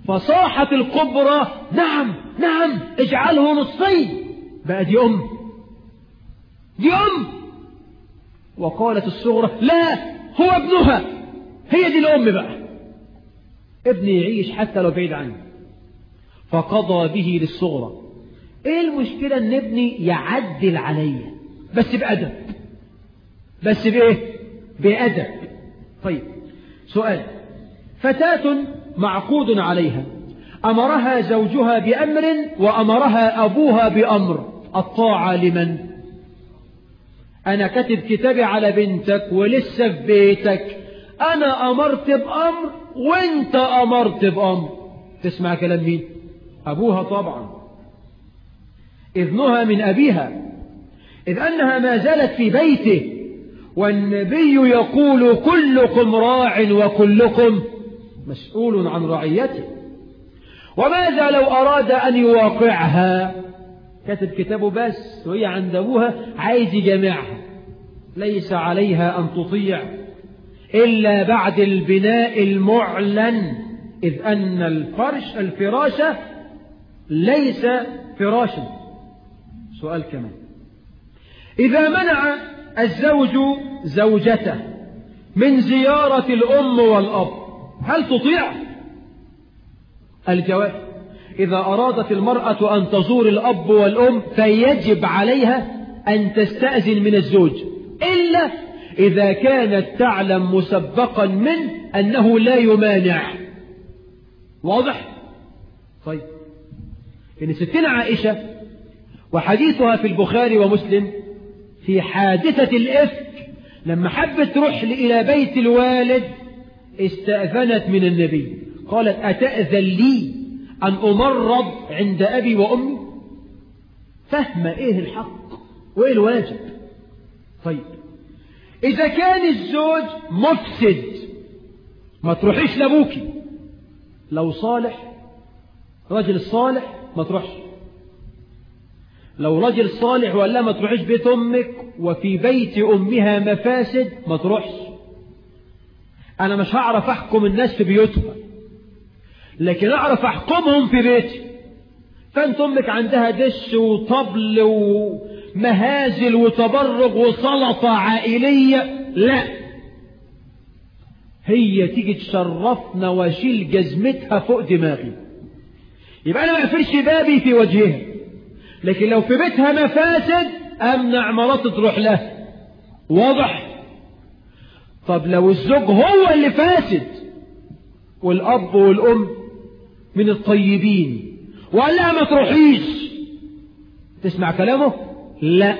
فصاحت الكبرى نعم نعم اجعله نصفين. بقى دي أم دي أم. وقالت الصغرى لا هو ابنها، هي دي الأم بقى، ابني يعيش حتى لو بعيد عني. فقضى به للصغرى. ايه المشكلة ان ابني يعدل عليا بس بأدب، بس بايه؟ بأدب. طيب سؤال، فتاة معقود عليها أمرها زوجها بأمر وأمرها أبوها بأمر، الطاعة لمن؟ أنا كاتب كتابي على بنتك ولسه في بيتك، أنا أمرت بأمر وأنت أمرت بأمر، تسمع كلام مين؟ أبوها طبعا، إذنها من أبيها، إذ أنها ما زالت في بيته، والنبي يقول كلكم راع وكلكم مسؤول عن رعيته. وماذا لو أراد أن يواقعها؟ كتب كتابه بس وهي عند أبوها عايز يجمعها، ليس عليها أن تطيع إلا بعد البناء المعلن، إذ أن الفرش الفراشة ليس فراشا. سؤال كمان، إذا منع الزوج زوجته من زيارة الأم والأب هل تطيع؟ الجواب، إذا أرادت المرأة أن تزور الأب والأم فيجب عليها أن تستأذن من الزوج، إلا إذا كانت تعلم مسبقا من أنه لا يمانع. واضح؟ طيب، إن ستنا عائشة وحديثها في البخاري ومسلم في حادثة الإفك، لما حبت تروح إلى بيت الوالد استأذنت من النبي، قالت أتأذن لي أن أمرض عند أبي وأمي؟ فهم إيه الحق وإيه الواجب. طيب، إذا كان الزوج مفسد ما تروحيش لأبوكي، لو صالح رجل صالح ما تروحش، لو رجل صالح ولا ما تروحش بيت أمك وفي بيت أمها مفاسد ما تروحش. أنا مش هعرف أحكم الناس في بيوتها، لكن أعرف أحكمهم في بيتي. فأنت أمك عندها دش وطبل ومهازل وتبرج وسلطة عائلية، لا، هي تيجي تشرفنا واشيل جزمتها فوق دماغي، يبقى أنا ما أقفلش بابي في وجهها. لكن لو في بيتها مفاسد أمنع مراتي تروح لها. واضح؟ طب لو الزوج هو اللي فاسد والأب والأم من الطيبين وقال لها ما تروحيش، تسمع كلامه؟ لا.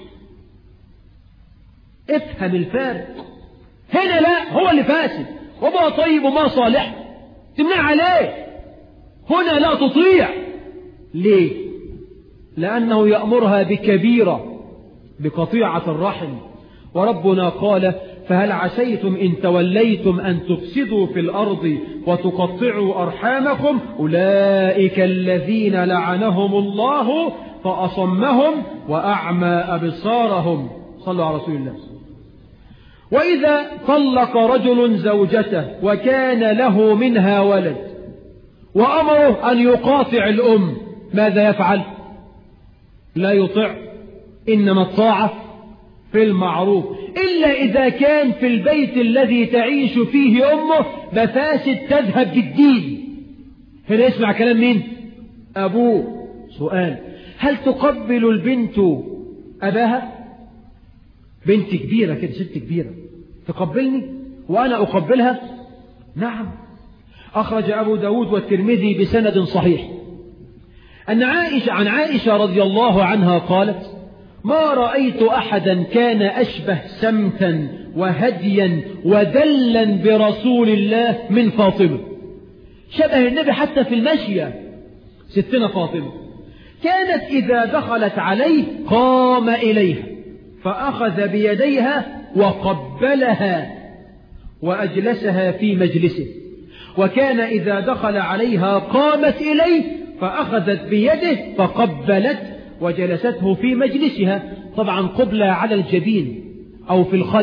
افهم الفارق هنا، لا، هو اللي فاسد وما طيب وما صالح، تمنع عليه. هنا لا تطيع. ليه؟ لأنه يأمرها بكبيرة، بقطيعة الرحم، وربنا قال فهل عسيتم إن توليتم أن تفسدوا في الأرض وتقطعوا أرحامكم أولئك الذين لعنهم الله فأصمهم وأعمى أبصارهم. صلوا على رسول الله. وإذا طلق رجل زوجته وكان له منها ولد وأمره أن يقاطع الأم، ماذا يفعل؟ لا يطع، إنما الطاعة في المعروف، إلا إذا كان في البيت الذي تعيش فيه أمه مفاسد تذهب بالدين. هنا يسمع كلام مين؟ أبوه. سؤال، هل تقبل البنت أباها؟ بنت كبيرة كده، ست كبيرة، تقبلني وأنا أقبلها؟ نعم. أخرج أبو داود والترمذي بسند صحيح أن عائشة عن عائشة رضي الله عنها قالت ما رأيت أحدا كان أشبه سمتا وهديا ودلا برسول الله من فاطمة. شبه النبي حتى في المشية. ستنا فاطمة كانت إذا دخلت عليه قام إليها فأخذ بيديها وقبلها وأجلسها في مجلسه، وكان إذا دخل عليها قامت إليه فأخذت بيده فقبلت وجلسته في مجلسها، طبعا قبلة على الجبين أو في الخد.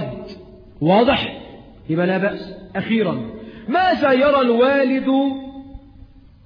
واضح؟ يبقى لا بأس. أخيرا، ماذا يرى الوالد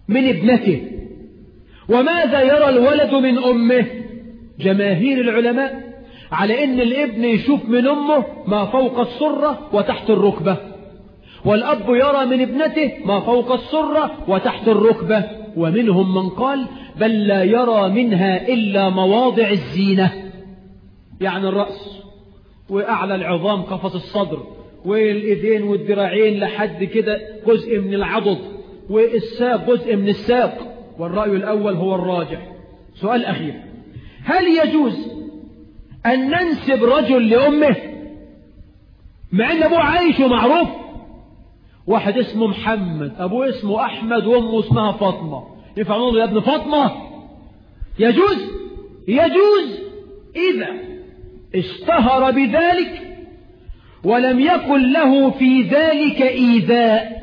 من ابنته. وماذا يرى الولد من أمه؟ جماهير العلماء على إن الابن يشوف من أمه ما فوق السرة وتحت الركبة، والأب يرى من ابنته ما فوق السرة وتحت الركبة، ومنهم من قال بل لا يرى منها إلا مواضع الزينة، يعني الرأس وأعلى العظام قفص الصدر والإيدين والذراعين لحد كده جزء من العضد، والساق جزء من الساق، والرأي الأول هو الراجح. سؤال أخير: هل يجوز أن ننسب رجل لأمه مع أن أبوه عايش ومعروف؟ واحد اسمه محمد، أبوه اسمه أحمد، وأمه اسمها فاطمة، ينفع نقول يا ابن فاطمة؟ يجوز؟ يجوز إذا اشتهر بذلك ولم يكن له في ذلك إيذاء.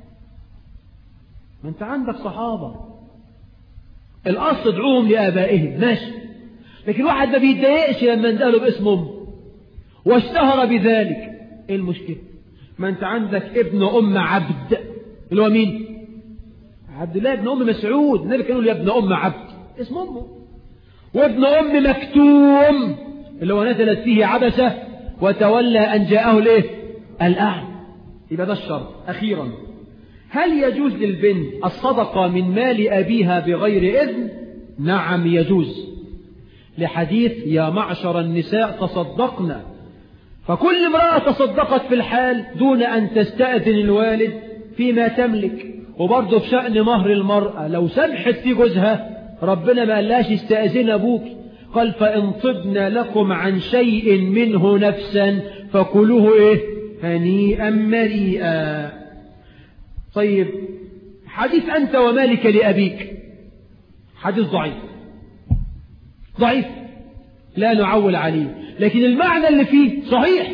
ما أنت عندك صحابة الأصل ادعوهم لآبائهم، ماشي، لكن واحد ما بيتضايقش لما نداله باسم أمه واشتهر بذلك، إيه المشكلة؟ ما أنت عندك ابن أم عبد اللي هو مين؟ عبد الله ابن أم مسعود، النبي كان يقول يا ابن أم عبد اسم أمه. وابن أم مكتوم اللي هو نزلت فيه عبسة وتولى أن جاءه الايه؟ الأعمى. يبقى ده الشرط. أخيرا: هل يجوز للبنت الصدقة من مال أبيها بغير إذن؟ نعم يجوز، لحديث يا معشر النساء تصدقنا، فكل امرأة تصدقت في الحال دون أن تستأذن الوالد فيما تملك. وبرضه في شأن مهر المرأة لو سمحت في جوزها ربنا ما قالهاش استأذن أبوك، قال فإن طبن لكم عن شيء منه نفسا فكلوه إيه؟ هنيئا مريئا. طيب، حديث أنت ومالك لأبيك حديث ضعيف ضعيف لا نعول عليه، لكن المعنى اللي فيه صحيح.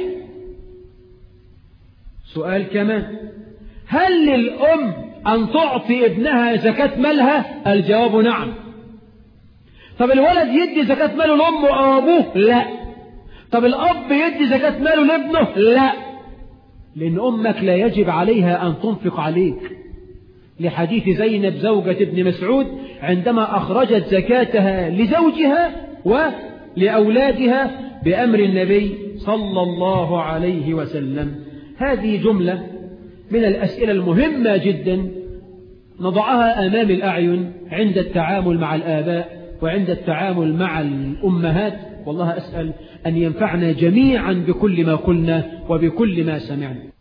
سؤال كمان: هل للأم أن تعطي ابنها زكاة مالها؟ الجواب نعم. طب الولد يدي زكاة ماله لأمه أو أبوه؟ لا. طب الأب يدي زكاة ماله لابنه؟ لا، لأن أمك لا يجب عليها أن تنفق عليك، لحديث زينب زوجة ابن مسعود عندما أخرجت زكاتها لزوجها ولأولادها بأمر النبي صلى الله عليه وسلم. هذه جملة من الأسئلة المهمة جدا نضعها أمام الأعين عند التعامل مع الآباء وعند التعامل مع الأمهات، والله أسأل أن ينفعنا جميعا بكل ما قلنا وبكل ما سمعنا.